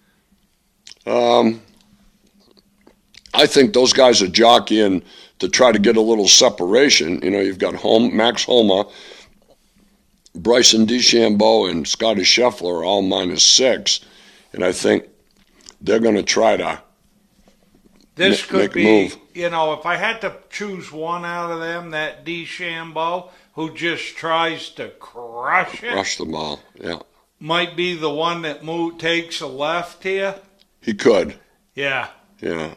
I think those guys are jockeying to try to get a little separation. You've got Max Homa, Bryson DeChambeau, and Scotty Scheffler are all -6, and I think they're going to try to could be, move. If I had to choose one out of them, that DeChambeau, who just tries to crush the ball, yeah, might be the one that takes a left here. He could. Yeah. Yeah.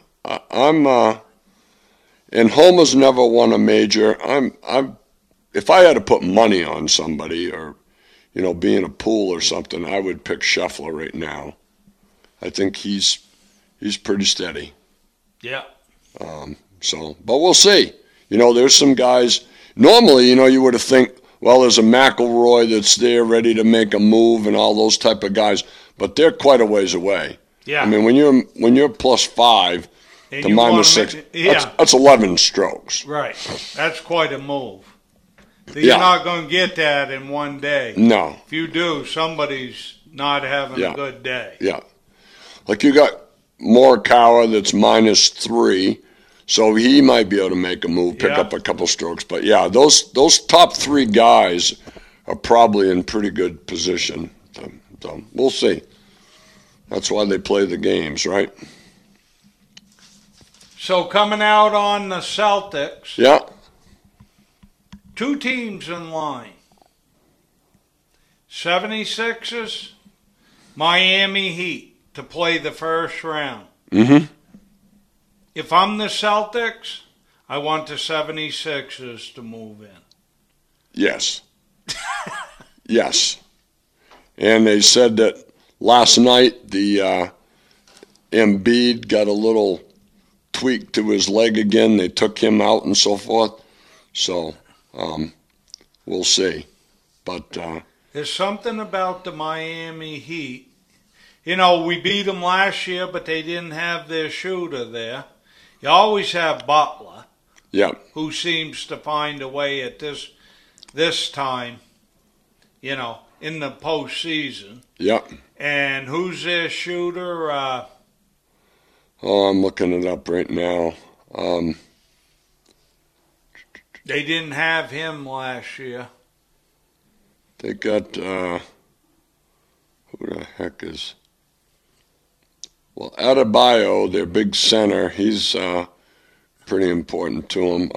And Homa's never won a major. If I had to put money on somebody or, be in a pool or something, I would pick Scheffler right now. I think he's pretty steady. Yeah. But we'll see. There's some guys, Normally, you would have think, well, there's a McElroy that's there ready to make a move and all those type of guys, but they're quite a ways away. Yeah. I mean, when you're +5 And to you wanna -6, yeah. that's 11 strokes. Right. That's quite a move. You're not going to get that in one day. No. If you do, somebody's not having a good day. Yeah. Like you got Morikawa that's -3, so he might be able to make a move, pick up a couple strokes. But, yeah, those top 3 guys are probably in pretty good position. So we'll see. That's why they play the games, right? So coming out on the Celtics. Yeah. 2 teams in line. 76ers, Miami Heat to play the first round. Mm-hmm. If I'm the Celtics, I want the 76ers to move in. Yes. Yes. And they said that last night the Embiid got a little tweak to his leg again. They took him out and so forth. So we'll see. But there's something about the Miami Heat. We beat them last year, but they didn't have their shooter there. You always have Butler, who seems to find a way at this time, in the postseason. Yeah. And who's their shooter? I'm looking it up right now. They didn't have him last year. They got, who the heck is... Well, Adebayo, their big center, he's pretty important to them.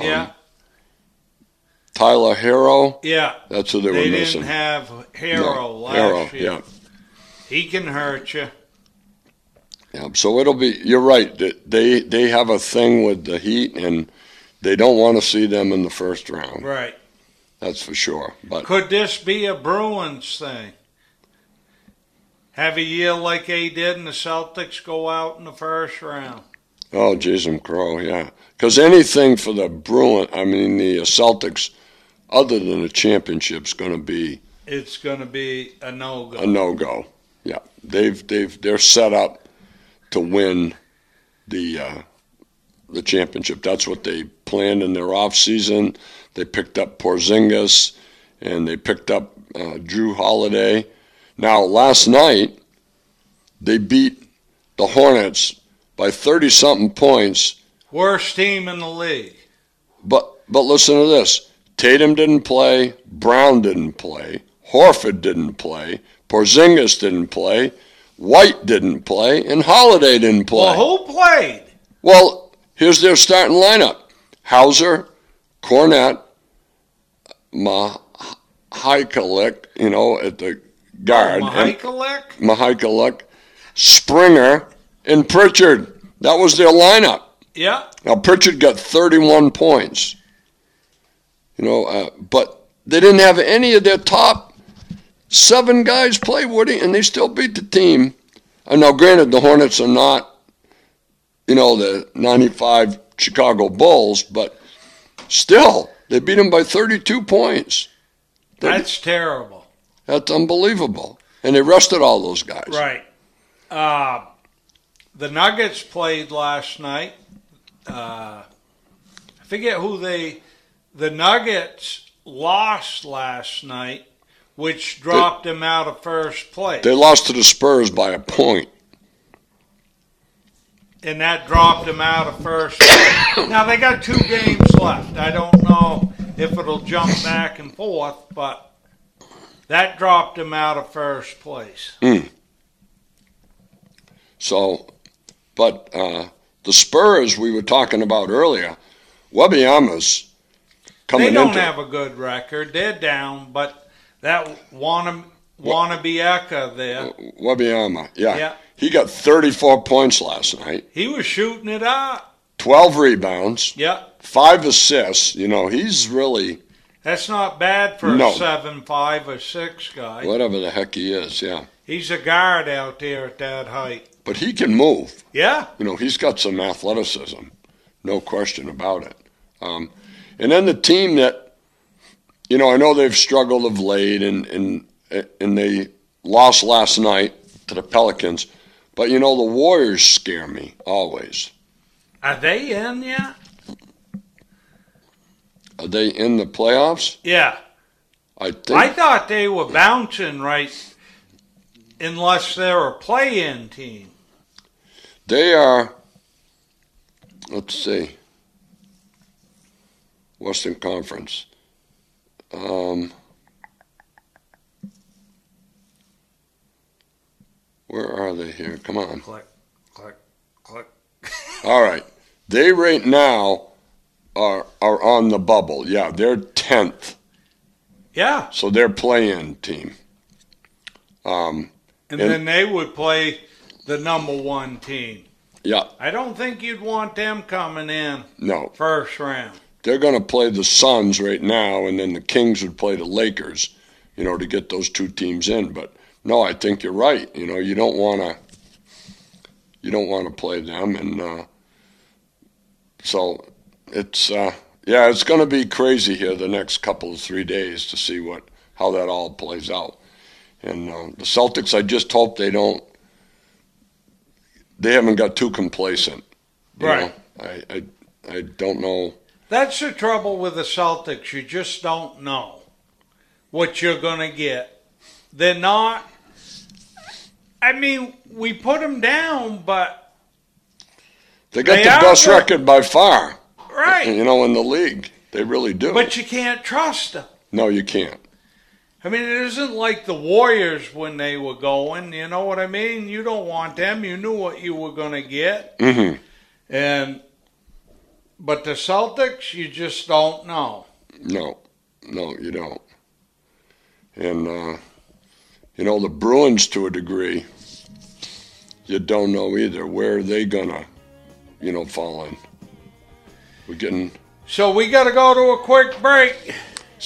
Tyler Hero. Yeah. That's who they were missing. They didn't have Hero last year. Yeah. He can hurt you. Yeah, so it'll be, you're right, they have a thing with the Heat, and they don't want to see them in the first round. Right. That's for sure. But could this be a Bruins thing? Have a year like they did and the Celtics go out in the first round? Oh, Jason Crow, yeah. Because anything for the the Celtics, other than a championship's going to be... It's going to be a no-go. A no-go, yeah. They're set up to win the championship. That's what they planned in their off season. They picked up Porzingis, and they picked up Drew Holiday. Now, last night, they beat the Hornets by 30-something points. Worst team in the league. But listen to this. Tatum didn't play. Brown didn't play. Horford didn't play. Porzingis didn't play. White didn't play. And Holiday didn't play. Well, who played? Well, here's their starting lineup. Hauser, Cornette, Mihajlovic, at the guard. Mihajlovic, Springer, and Pritchard. That was their lineup. Yeah. Now, Pritchard got 31 points. But they didn't have any of their top 7 guys play, Woody, and they still beat the team. Now, granted, the Hornets are not, the 95 Chicago Bulls, but still, they beat them by 32 points. That's terrible. That's unbelievable. And they rested all those guys. Right. The Nuggets played last night. I forget who the Nuggets lost last night, which dropped them out of first place. They lost to the Spurs by a point. And that dropped them out of first place. Now, they got 2 games left. I don't know if it'll jump back and forth, but that dropped them out of first place. So, but the Spurs we were talking about earlier, Wembanyama's coming into... They don't have a good record. They're down, but that wannabe Eka there. Wembanyama, yeah. He got 34 points last night. He was shooting it up. 12 rebounds. Yeah. 5 assists. He's really... That's not bad for a 7'5" or 6 guy. Whatever the heck he is, yeah. He's a guard out there at that height. But he can move. Yeah. He's got some athleticism. No question about it. And then the team that you know, I know they've struggled of late, and they lost last night to the Pelicans. But, you know, the Warriors scare me always. Are they in yet? Are they in the playoffs? Yeah. I thought they were bouncing right, unless they're a play-in team. They are, let's see, Western Conference. Where are they here? Come on. Click, click, click. All right. They right now are on the bubble. Yeah, they're 10th. Yeah. So they're play-in team. And then they would play the number one team. Yeah. I don't think you'd want them coming in first round. They're going to play the Suns right now, and then the Kings would play the Lakers, you know, to get those two teams in. But no, I think you're right. You know, you don't want to play them, and so it's it's going to be crazy here the next couple of 3 days to see how that all plays out. And the Celtics, I just hope they haven't got too complacent. Right. I don't know. That's the trouble with the Celtics. You just don't know what you're going to get. They're not. I mean, we put them down, but they got the best record by far. Right. You know, in the league. They really do. But you can't trust them. No, you can't. I mean, it isn't like the Warriors when they were going. You know what I mean? You don't want them. You knew what you were going to get. Mm-hmm. But the Celtics, you just don't know. No, you don't. And, you know, the Bruins, to a degree, you don't know either. Where are they going to, you know, fall in? So we got to go to a quick break.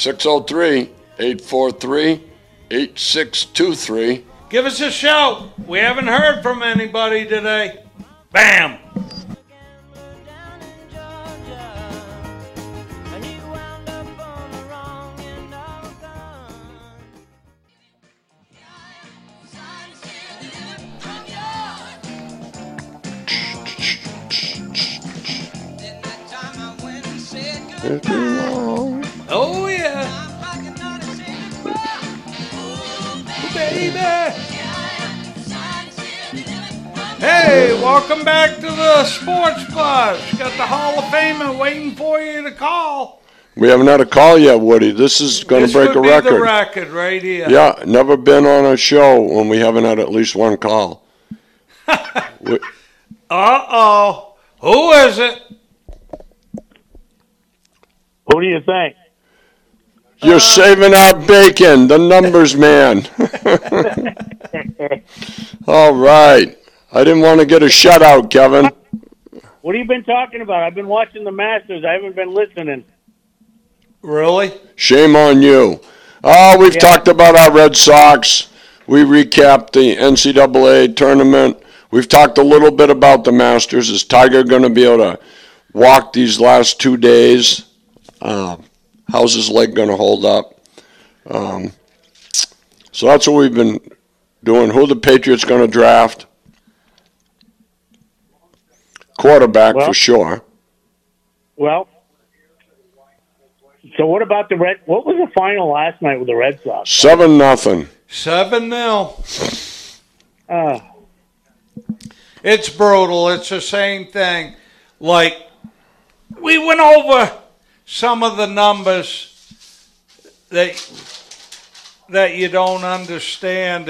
603-843-8623. Give us a shout. We haven't heard from anybody today. Bam. Oh, yeah. Baby. Hey, welcome back to the Sports Buzz. Got the Hall of Famer waiting for you to call. We haven't had a call yet, Woody. This is going to break a record. This would be the record right here. Yeah, never been on a show when we haven't had at least one call. Uh-oh. Who is it? Who do you think? You're saving our bacon, the numbers man. All right. I didn't want to get a shutout, Kevin. What have you been talking about? I've been watching the Masters. I haven't been listening. Really? Shame on you. Oh, we've talked about our Red Sox. We recapped the NCAA tournament. We've talked a little bit about the Masters. Is Tiger going to be able to walk these last 2 days? How's his leg going to hold up? So that's what we've been doing. Who the Patriots going to draft? Quarterback for sure. Well, so what about the Red? What was the final last night with the Red Sox? 7-0. 7-0. It's brutal. It's the same thing. Like, we went over some of the numbers that you don't understand.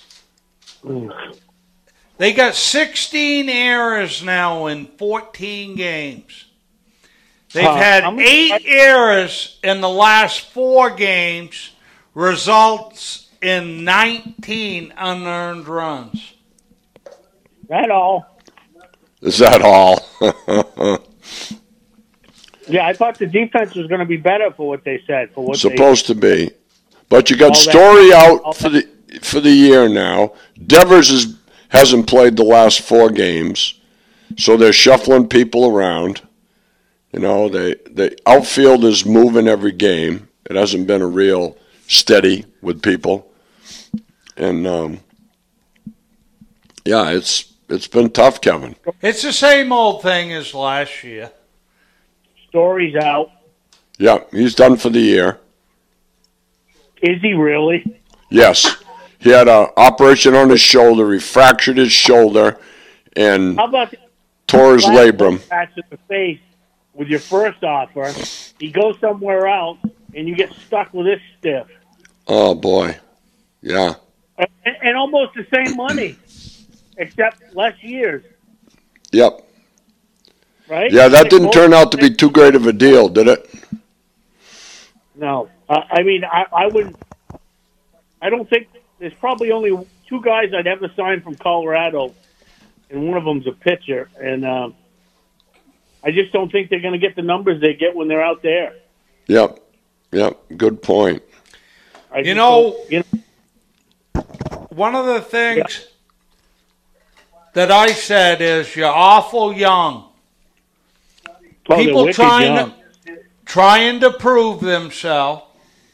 They got 16 errors now in 14 games. They've had 8 errors in the last 4 games, results in 19 unearned runs. That all? Is that all? Yeah, I thought the defense was going to be better for what they said. Supposed to be. But you got Story out for the year now. Devers hasn't played the last 4 games, so they're shuffling people around. You know, the outfield is moving every game. It hasn't been a real steady with people. And, yeah, it's been tough, Kevin. It's the same old thing as last year. Story's out. Yeah, he's done for the year. Is he really? Yes. He had an operation on his shoulder. He fractured his shoulder and How about tore his labrum. patch in the face with your first offer? He goes somewhere else, and you get stuck with this stiff. Oh, boy. Yeah. And almost the same money, except less years, Yep. right? Yeah, that didn't turn out to be too great of a deal, did it? No. I mean, I wouldn't. I don't think there's probably only two guys I'd ever sign from Colorado, and one of them's a pitcher. And I just don't think they're going to get the numbers they get when they're out there. Yep. Yep. Good point. You know, one of the things that I said is you're awful young. People trying to prove themselves,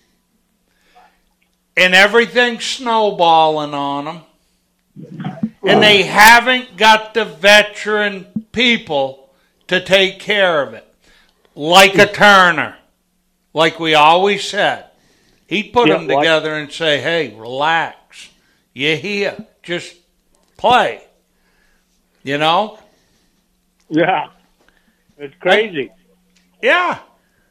and everything's snowballing on them, and they haven't got the veteran people to take care of it, like a Turner, like we always said. He'd put them together and say, hey, relax. You're here. Just play. You know? Yeah. It's crazy. Yeah.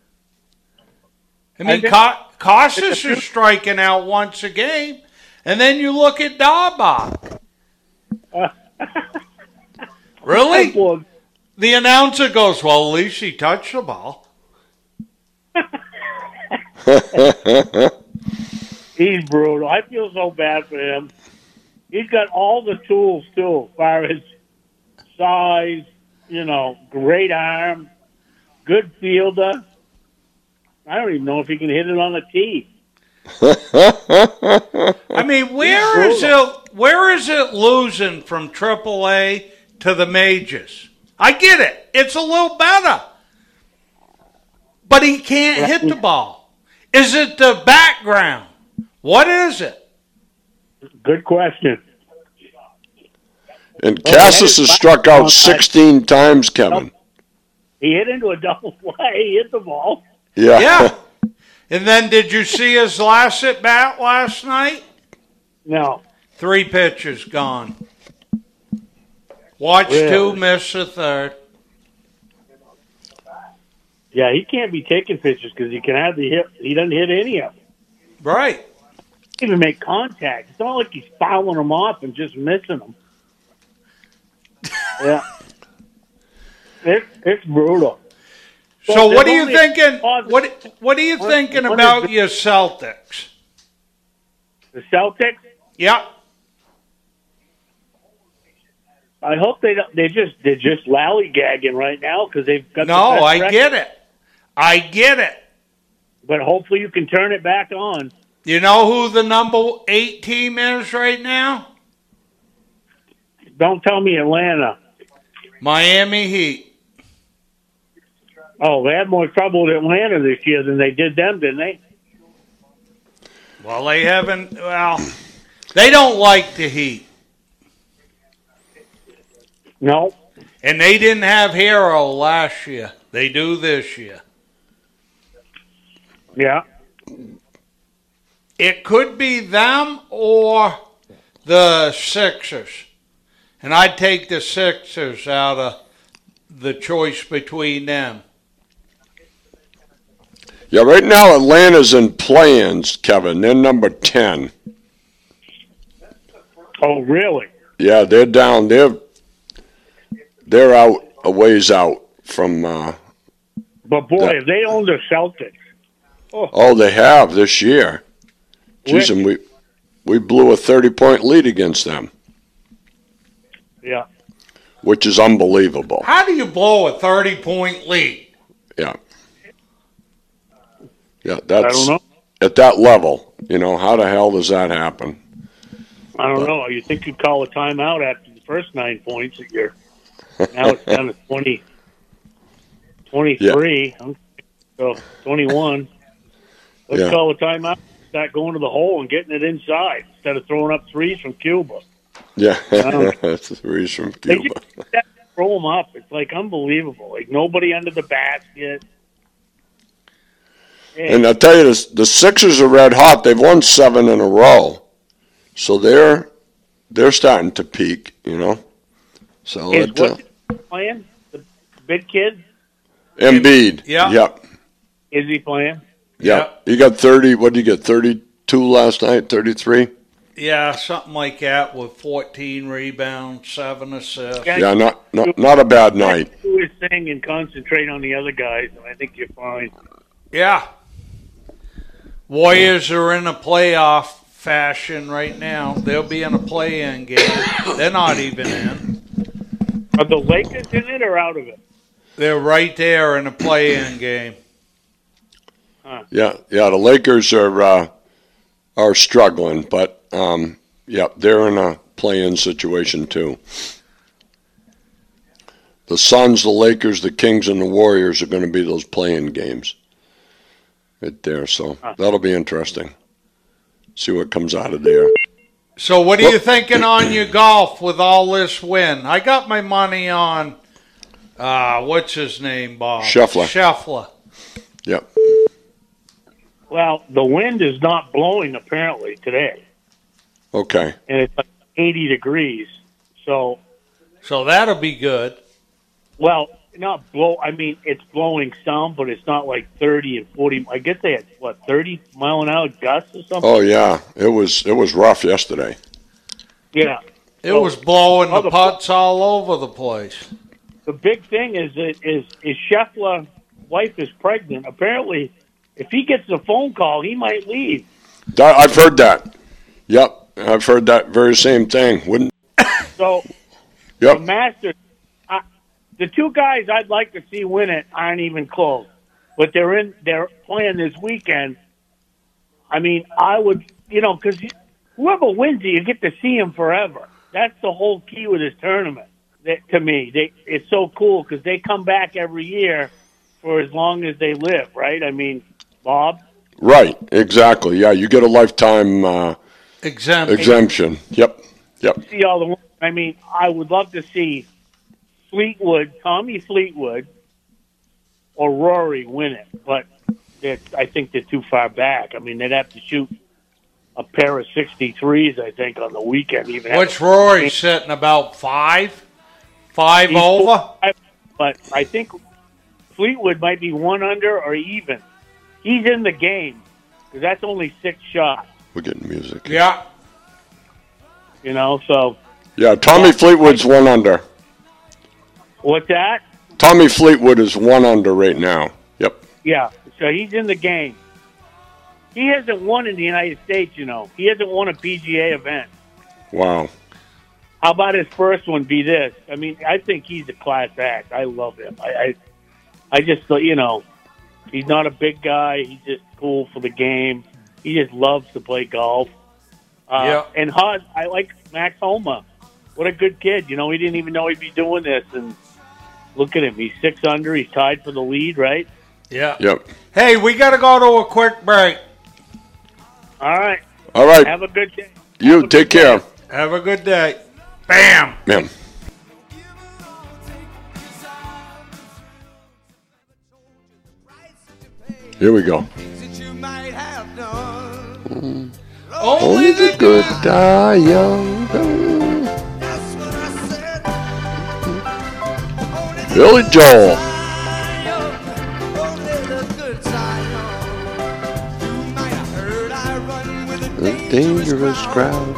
I mean, Costas is striking out once a game, and then you look at Dahlbach. Really? The announcer goes, well, at least he touched the ball. He's brutal. I feel so bad for him. He's got all the tools, too, as far as size, great arm, good fielder. I don't even know if he can hit it on the tee. I mean, where is it losing from AAA to the majors? I get it. It's a little better. But he can't hit the ball. Is it the background? What is it? Good question. And Cassis has struck out 16 times, Kevin. He hit into a double play. He hit the ball. Yeah. Yeah. And then did you see his last at bat last night? No. 3 pitches gone. Watch Really? 2, miss the third. Yeah, he can't be taking pitches because he can hardly hit. He doesn't hit any of them. Right. He doesn't even make contact. It's not like he's fouling them off and just missing them. Yeah. It's brutal. So what are you thinking? What are you thinking about your Celtics? The Celtics? Yeah. I hope they're just lollygagging right now because they've got. No, I get it. I get it. But hopefully you can turn it back on. You know who the number 8 team is right now? Don't tell me Atlanta. Miami Heat. Oh, they had more trouble with Atlanta this year than they did them, didn't they? Well, they haven't. Well, they don't like the Heat. No. And they didn't have Hero last year. They do this year. Yeah. It could be them or the Sixers. And I'd take the Sixers out of the choice between them. Yeah, right now Atlanta's in play-ins, Kevin. They're number 10. Oh, really? Yeah, they're down. They're out a ways out from. But boy, if they own the Celtics. Oh, they have this year. Jeez, and we blew a 30-point lead against them. Yeah. Which is unbelievable. How do you blow a 30-point lead? Yeah. Yeah, that's I don't know. at that level. How the hell does that happen? I don't know. You think you'd call a timeout after the first 9 points that you're. Now it's down to 20, 23. Yeah. So 21. Let's call a timeout. Start going to the hole and getting it inside instead of throwing up threes from Cuba. Yeah, that's threes from They Cuba. just throw them up. It's like unbelievable. Like nobody under the basket. Hey, And I tell you, the Sixers are red hot. They've won 7 in a row, so they're starting to peak. You know, so is what playing? The big kid? Embiid. Yeah. Yep. Is he playing? Yep. You got 30. What did you get? 32 last night. 33. Yeah, something like that with 14 rebounds, 7 assists. Yeah, not a bad night. Do his thing and concentrate on the other guys, and I think you're fine. Yeah. Warriors are in a playoff fashion right now. They'll be in a play-in game. They're not even in. Are the Lakers in it or out of it? They're right there in a play-in game. Yeah. The Lakers are struggling, but they're in a play-in situation too. The Suns, the Lakers, the Kings, and the Warriors are going to be those play-in games. Right there, so that'll be interesting. See what comes out of there. So what are you thinking on your golf with all this win? I got my money on, what's his name, Bob? Scheffler. Yep. Well, the wind is not blowing apparently today, Okay. and it's like 80 degrees. So, that'll be good. well, not blow. I mean, it's blowing some, but it's not like 30 and 40. I guess they had 30 mile an hour gusts or something. Oh yeah, it was rough yesterday. Yeah, It was blowing Oh, the putts all over the place. the big thing is Scheffler's wife is pregnant. Apparently, if he gets a phone call, he might leave. I've heard that. Yep, I've heard that very same thing. Wouldn't? So, Yep. the Masters, the two guys I'd like to see win it aren't even close, but they're playing this weekend. I mean, I would, because whoever wins it, you get to see him forever. That's the whole key with this tournament. To me, it's so cool because they come back every year for as long as they live, right? I mean, Bob? Right, exactly. Yeah, you get a lifetime exemption. Yep. See all the. I mean, I would love to see Tommy Fleetwood, or Rory win it, but I think they're too far back. I mean, they'd have to shoot a pair of 63s, I think, on the weekend. What's Rory sitting about 5? 5 over? But I think Fleetwood might be 1 under or even. He's in the game because that's only 6 shots. We're getting music. Yeah. So. Yeah, Tommy Fleetwood's 1 under. What's that? Tommy Fleetwood is 1 under right now. Yep. Yeah, so he's in the game. He hasn't won in the United States, He hasn't won a PGA event. Wow. How about his first one be this? I mean, I think he's a class act. I love him. I just, he's not a big guy. He's just cool for the game. He just loves to play golf. And Hud, I like Max Homa. What a good kid. He didn't even know he'd be doing this. And look at him. He's 6 under. He's tied for the lead, right? Yeah. Yep. Hey, we got to go to a quick break. All right. Have a good day. You take care. Have a good day. Bam. Bam. Here we go. Only the good die young. Billy Joel. A dangerous crowd.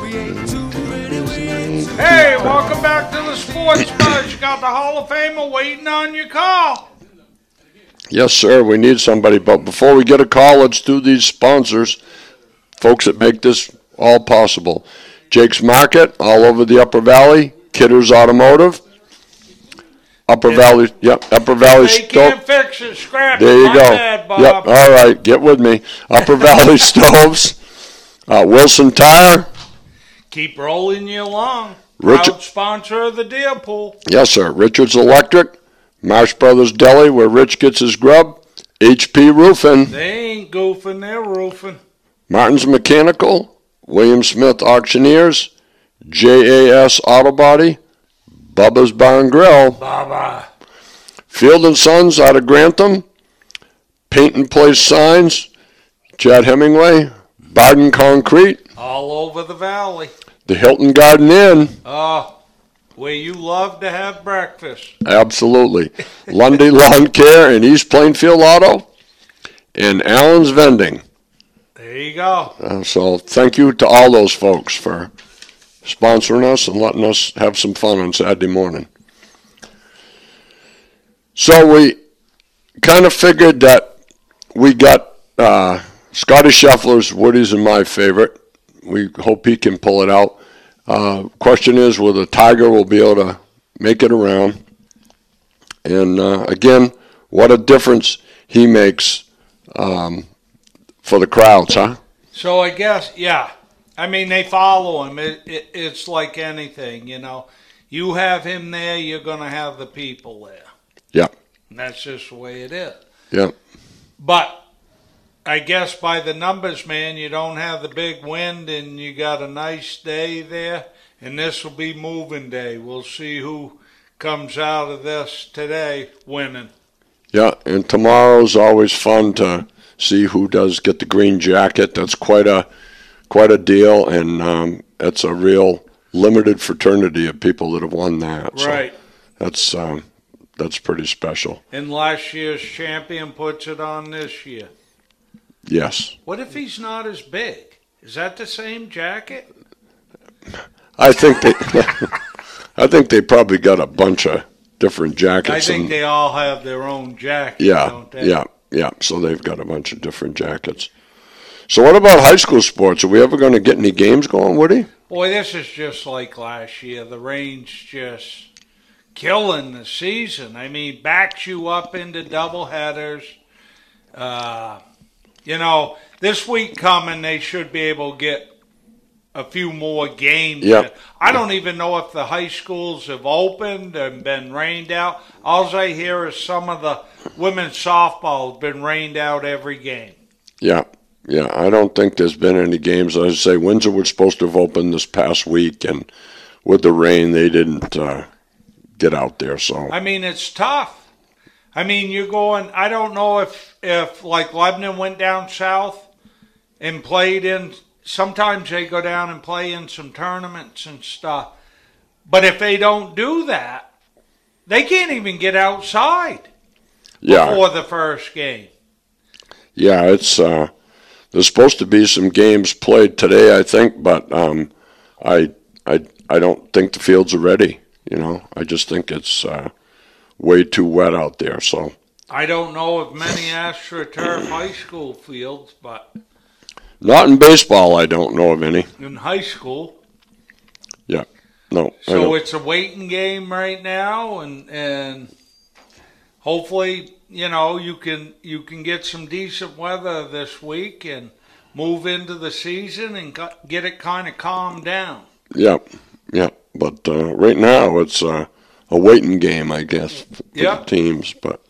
Hey, welcome back to the Sports Buzz. You got the Hall of Famer waiting on your call. Yes, sir. We need somebody. But before we get a call, let's do these sponsors, folks that make this all possible. Jake's Market, all over the Upper Valley. Kidder's Automotive. Upper Valley They can't fix it. Scrap it. There you My go. bad, Bob. Yep. All right. Get with me. Upper Valley Stoves. Wilson Tire. Keep rolling you along. Richard- Proud sponsor of the Deer Pool. Yes, sir. Richard's Electric. Marsh Brothers Deli, where Rich gets his grub. HP Roofing, They ain't goofing, they're roofing. Martin's Mechanical, William Smith Auctioneers, JAS Auto Body, Bubba's Bar and Grill, Baba. Field and Sons out of Grantham, Paint and Place Signs, Chad Hemingway, Barden Concrete, All over the valley. the Hilton Garden Inn, Where you love to have breakfast. absolutely, Lundy Lawn Care and East Plainfield Auto, and Allen's Vending. There you go. So thank you to all those folks for sponsoring us and letting us have some fun on Saturday morning. So we kind of figured that we got Scotty Scheffler's, Woody's, and my favorite. We hope he can pull it out. Question is whether Tiger will be able to make it around. And again, what a difference he makes for the crowds, huh? So I guess, yeah. I mean, they follow him. It's like anything, you know. You have him there, you're going to have the people there. Yeah. And that's just the way it is. Yeah. But I guess by the numbers, man, you don't have the big wind and you got a nice day there. And this will be moving day. We'll see who comes out of this today winning. Yeah, and tomorrow's always fun to see who does get the green jacket. That's quite a deal, and it's a real limited fraternity of people that have won that. Right. So that's pretty special. And last year's champion puts it on this year. Yes. What if he's not as big? Is that the same jacket? I think they probably got a bunch of different jackets. I think they all have their own jacket, Yeah, don't they? yeah. So they've got a bunch of different jackets. So what about high school sports? Are we ever going to get any games going, Woody? Boy, this is just like last year. The rain's just killing the season. I mean, backs you up into doubleheaders. This week coming, they should be able to get a few more games. Yep. I don't even know if the high schools have opened and been rained out. All I hear is some of the women's softball have been rained out every game. Yeah. I don't think there's been any games. As I say, Windsor was supposed to have opened this past week, and with the rain, they didn't get out there. So I mean, it's tough. I mean, you're going. I don't know if like Lebanon went down south and played in. Sometimes they go down and play in some tournaments and stuff. But if they don't do that, they can't even get outside before the first game. Yeah, it's there's supposed to be some games played today, I think, but I don't think the fields are ready. I just think it's way too wet out there. So I don't know of many AstroTurf high school fields, but not in baseball, I don't know of any. in high school. Yeah, no. So it's a waiting game right now, and hopefully, you can get some decent weather this week and move into the season and get it kind of calmed down. Yeah. But right now it's a waiting game, I guess, for the teams. But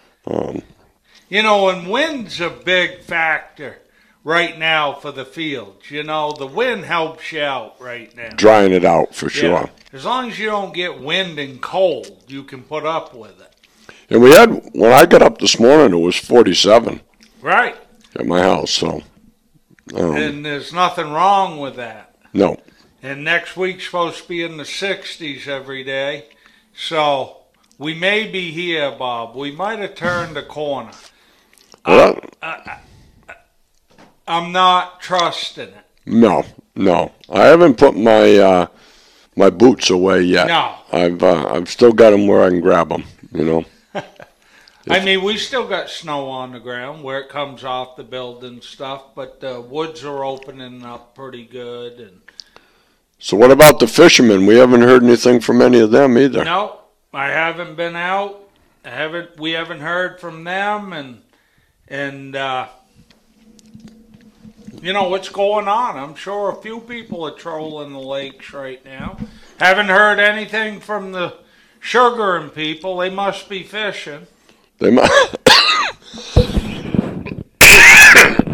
and wind's a big factor right now for the fields. The wind helps you out right now. Drying it out for sure. Yeah. As long as you don't get wind and cold, you can put up with it. And when I got up this morning, it was 47. Right. At my house, so. And there's nothing wrong with that. No. And next week's supposed to be in the 60s every day. So we may be here, Bob. We might have turned the corner. Well, I'm not trusting it. No. I haven't put my my boots away yet. No. I've still got them where I can grab them, I mean, we still got snow on the ground where it comes off the building stuff, but the woods are opening up pretty good. And so what about the fishermen? We haven't heard anything from any of them either. no, I haven't been out. We haven't heard from them, and what's going on. I'm sure a few people are trolling the lakes right now. Haven't heard anything from the sugaring people. They must be fishing. They might.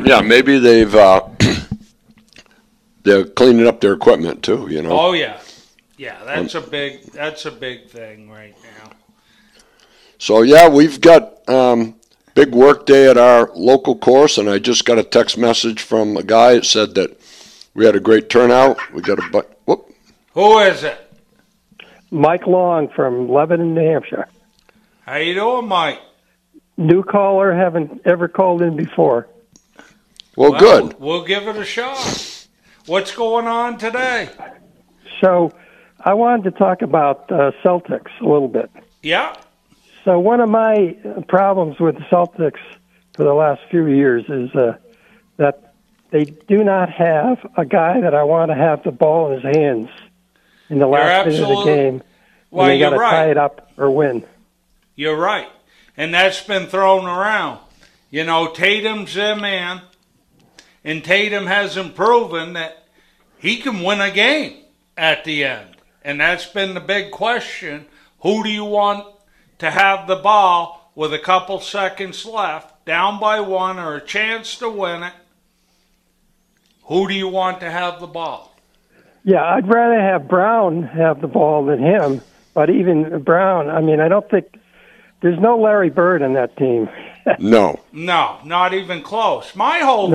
Yeah, maybe they've they're cleaning up their equipment too. You know. Oh yeah, that's a big thing right now. So yeah, we've got big work day at our local course, and I just got a text message from a guy that said that we had a great turnout. We got a whoop. Who is it? Mike Long from Lebanon, New Hampshire. How you doing, Mike? New caller, haven't ever called in before. Well, good. We'll give it a shot. What's going on today? So I wanted to talk about Celtics a little bit. Yeah. So one of my problems with the Celtics for the last few years is that they do not have a guy that I want to have the ball in his hands in the last minute of the game when they got to tie it up or win. You're right. And that's been thrown around. You know, Tatum's their man, and Tatum hasn't proven that he can win a game at the end. And that's been the big question. Who do you want to have the ball with a couple seconds left, down by one or a chance to win it? Who do you want to have the ball? Yeah, I'd rather have Brown have the ball than him. But even Brown, I mean, I don't think there's no Larry Bird in that team. No, not even close. My whole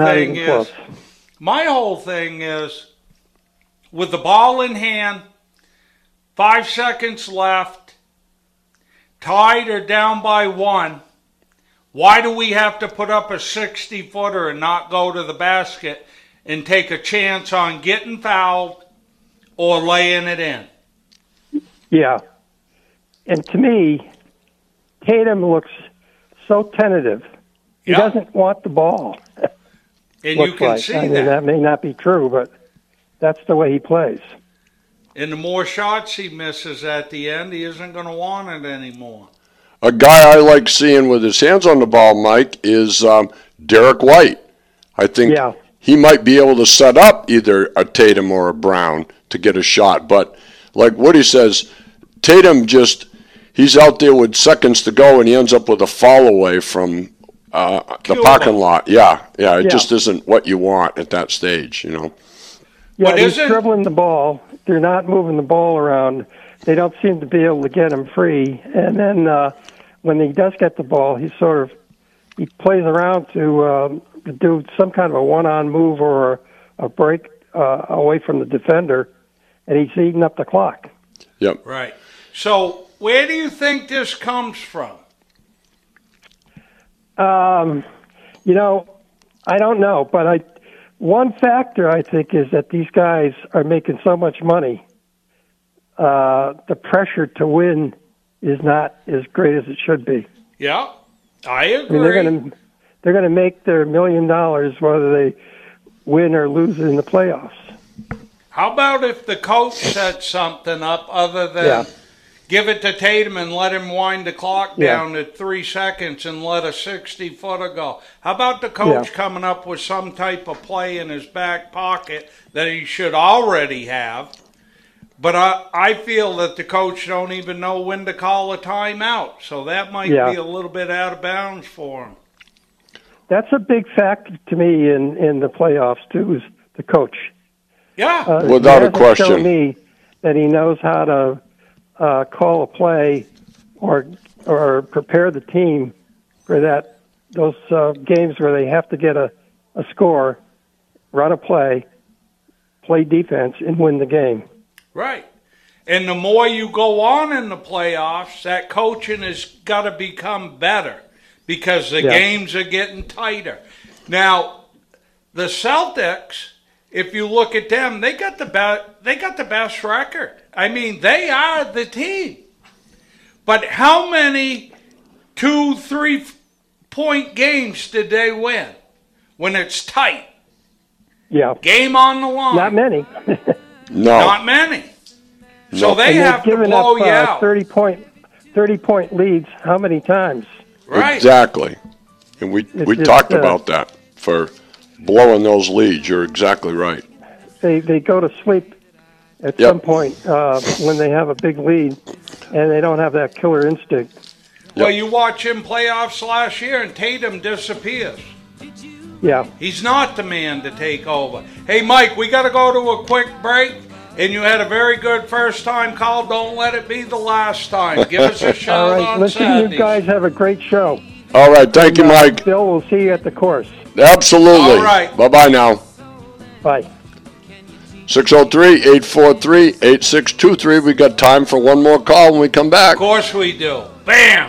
thing is with the ball in hand, 5 seconds left, tied or down by one, why do we have to put up a 60-footer and not go to the basket and take a chance on getting fouled or laying it in? Yeah. And to me, Tatum looks so tentative. He doesn't want the ball. And you can see I mean, that may not be true, but that's the way he plays. And the more shots he misses at the end, he isn't going to want it anymore. a guy I like seeing with his hands on the ball, Mike, is Derek White. I think he might be able to set up either a Tatum or a Brown to get a shot. But like Woody says, Tatum he's out there with seconds to go, and he ends up with a fall away from the parking lot. It just isn't what you want at that stage, you know. Yeah, they're dribbling the ball. They're not moving the ball around. They don't seem to be able to get him free. And then when he does get the ball, he plays around to do some kind of a one-on move or a break away from the defender, and he's eating up the clock. Yep. Right. So where do you think this comes from? I don't know, but one factor I think is that these guys are making so much money. The pressure to win is not as great as it should be. Yeah, I agree. I mean, they're going to make their $1 million whether they win or lose in the playoffs. How about if the coach set something up other than give it to Tatum and let him wind the clock down to 3 seconds and let a 60-footer go? How about the coach coming up with some type of play in his back pocket that he should already have? But I feel that the coach don't even know when to call a timeout, so that might be a little bit out of bounds for him. That's a big factor to me in the playoffs, too, is the coach. Yeah. Without a question. Show me that he knows how to call a play or prepare the team for those games where they have to get a score, run a play defense, and win the game. Right. And the more you go on in the playoffs, that coaching has got to become better because the games are getting tighter. Now, the Celtics, if you look at them, they got the best record. I mean, they are the team. But how many 2-3 point games did they win when it's tight? Yeah. Game on the line. Not many. No. Not many. So they have to blow you out. 30-point leads how many times? Right. Exactly. And we talked about that for blowing those leads. You're exactly right. They go to sleep at some point when they have a big lead, and they don't have that killer instinct. Well, you watch him playoffs last year, and Tatum disappears. Yeah. He's not the man to take over. Hey, Mike, we got to go to a quick break. And you had a very good first-time call. Don't let it be the last time. Give us a shout All right. on Listen, Saturdays. you guys have a great show. All right. Thank you, Mike. Bill, we'll see you at the course. Absolutely. All right. Bye-bye now. Bye. 603-843-8623. We got time for one more call when we come back. Of course we do. Bam!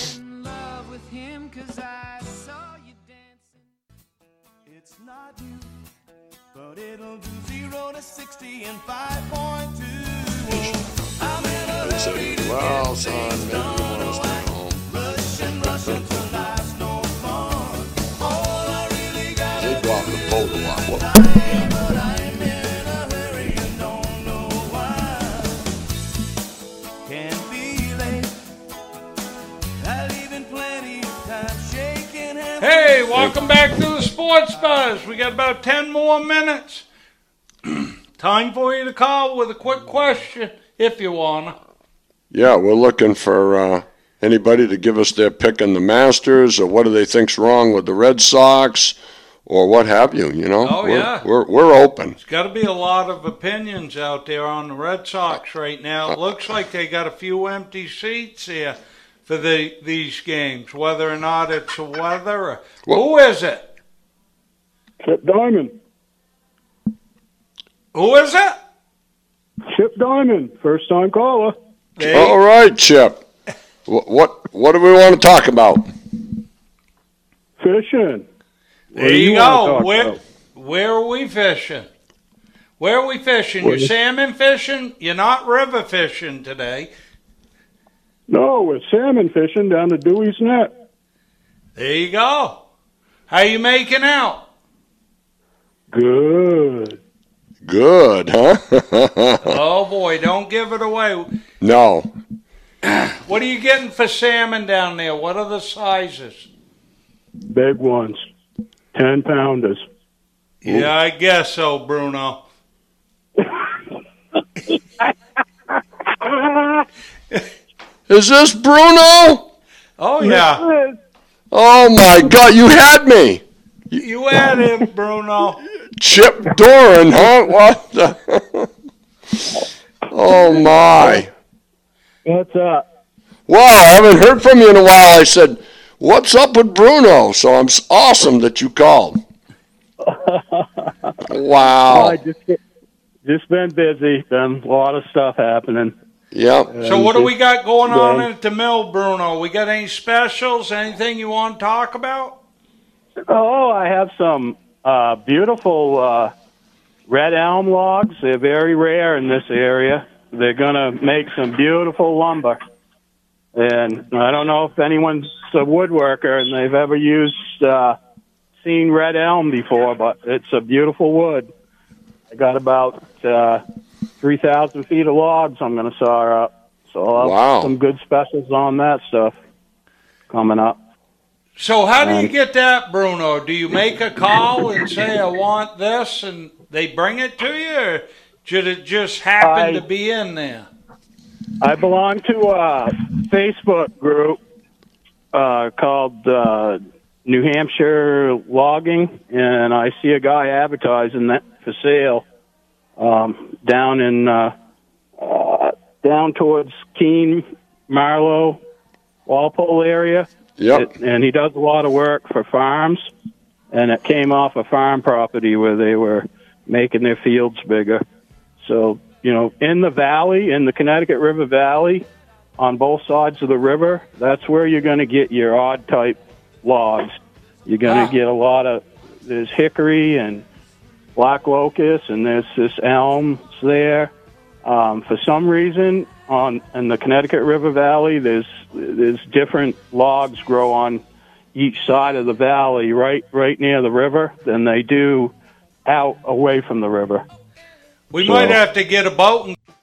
It's not you, but it'll do 0 to 60 in 5.2. I'm in a hurry to Well, son, maybe you want to stay home. rushing till life's no fun. All I really got They drop the boat a lot. but I'm in a hurry and don't know why. Can't be late. I leave in plenty of time shaking hands. Hey, welcome back to the Sports Buzz. We got about 10 more minutes. Time for you to call with a quick question, if you wanna. Yeah, we're looking for anybody to give us their pick in the Masters, or what do they think's wrong with the Red Sox, or what have you. You know, Oh, yeah. we're open. There's got to be a lot of opinions out there on the Red Sox right now. It looks like they got a few empty seats here for these games, whether or not it's the weather. Or, who is it? Chip Diamond. Who is it? Chip Diamond, first time caller. All right, Chip. What do we want to talk about? Fishing. There you go. Where are we fishing? Where are we fishing? You're salmon fishing? You're not river fishing today. No, we're salmon fishing down the Dewey's Net. There you go. How you making out? Good. Good, huh? Oh, boy, don't give it away. No. What are you getting for salmon down there? What are the sizes? Big ones. 10-pounders. Yeah, I guess so, Bruno. Is this Bruno? Oh, yeah. Oh, my God, you had me. You had him, Bruno. Chip Doran, huh? What the? Oh, my. What's up? Wow, I haven't heard from you in a while. I said, what's up with Bruno? So I'm awesome that you called. Wow. I just been busy. Been a lot of stuff happening. Yeah. So what do we got going on at the mill, Bruno? We got any specials? Anything you want to talk about? Oh, I have some beautiful red elm logs. They're very rare in this area. They're going to make some beautiful lumber. And I don't know if anyone's a woodworker and they've ever seen red elm before, but it's a beautiful wood. I got about 3,000 feet of logs I'm going to saw up. So I'll have some good specials on that stuff coming up. So how do you get that, Bruno? Do you make a call and say, I want this, and they bring it to you, or should it just happen to be in there? I belong to a Facebook group called New Hampshire Logging, and I see a guy advertising that for sale down towards Keene, Marlow, Walpole area. Yep. And he does a lot of work for farms, and it came off a farm property where they were making their fields bigger. So, you know, in the valley, in the Connecticut River Valley, on both sides of the river, that's where you're going to get your odd type logs. You're going to get a lot of, there's hickory and black locust, and there's this elm there. For some reason, in the Connecticut River Valley, there's different logs grow on each side of the valley, right near the river, than they do out away from the river. We might have to get a boat and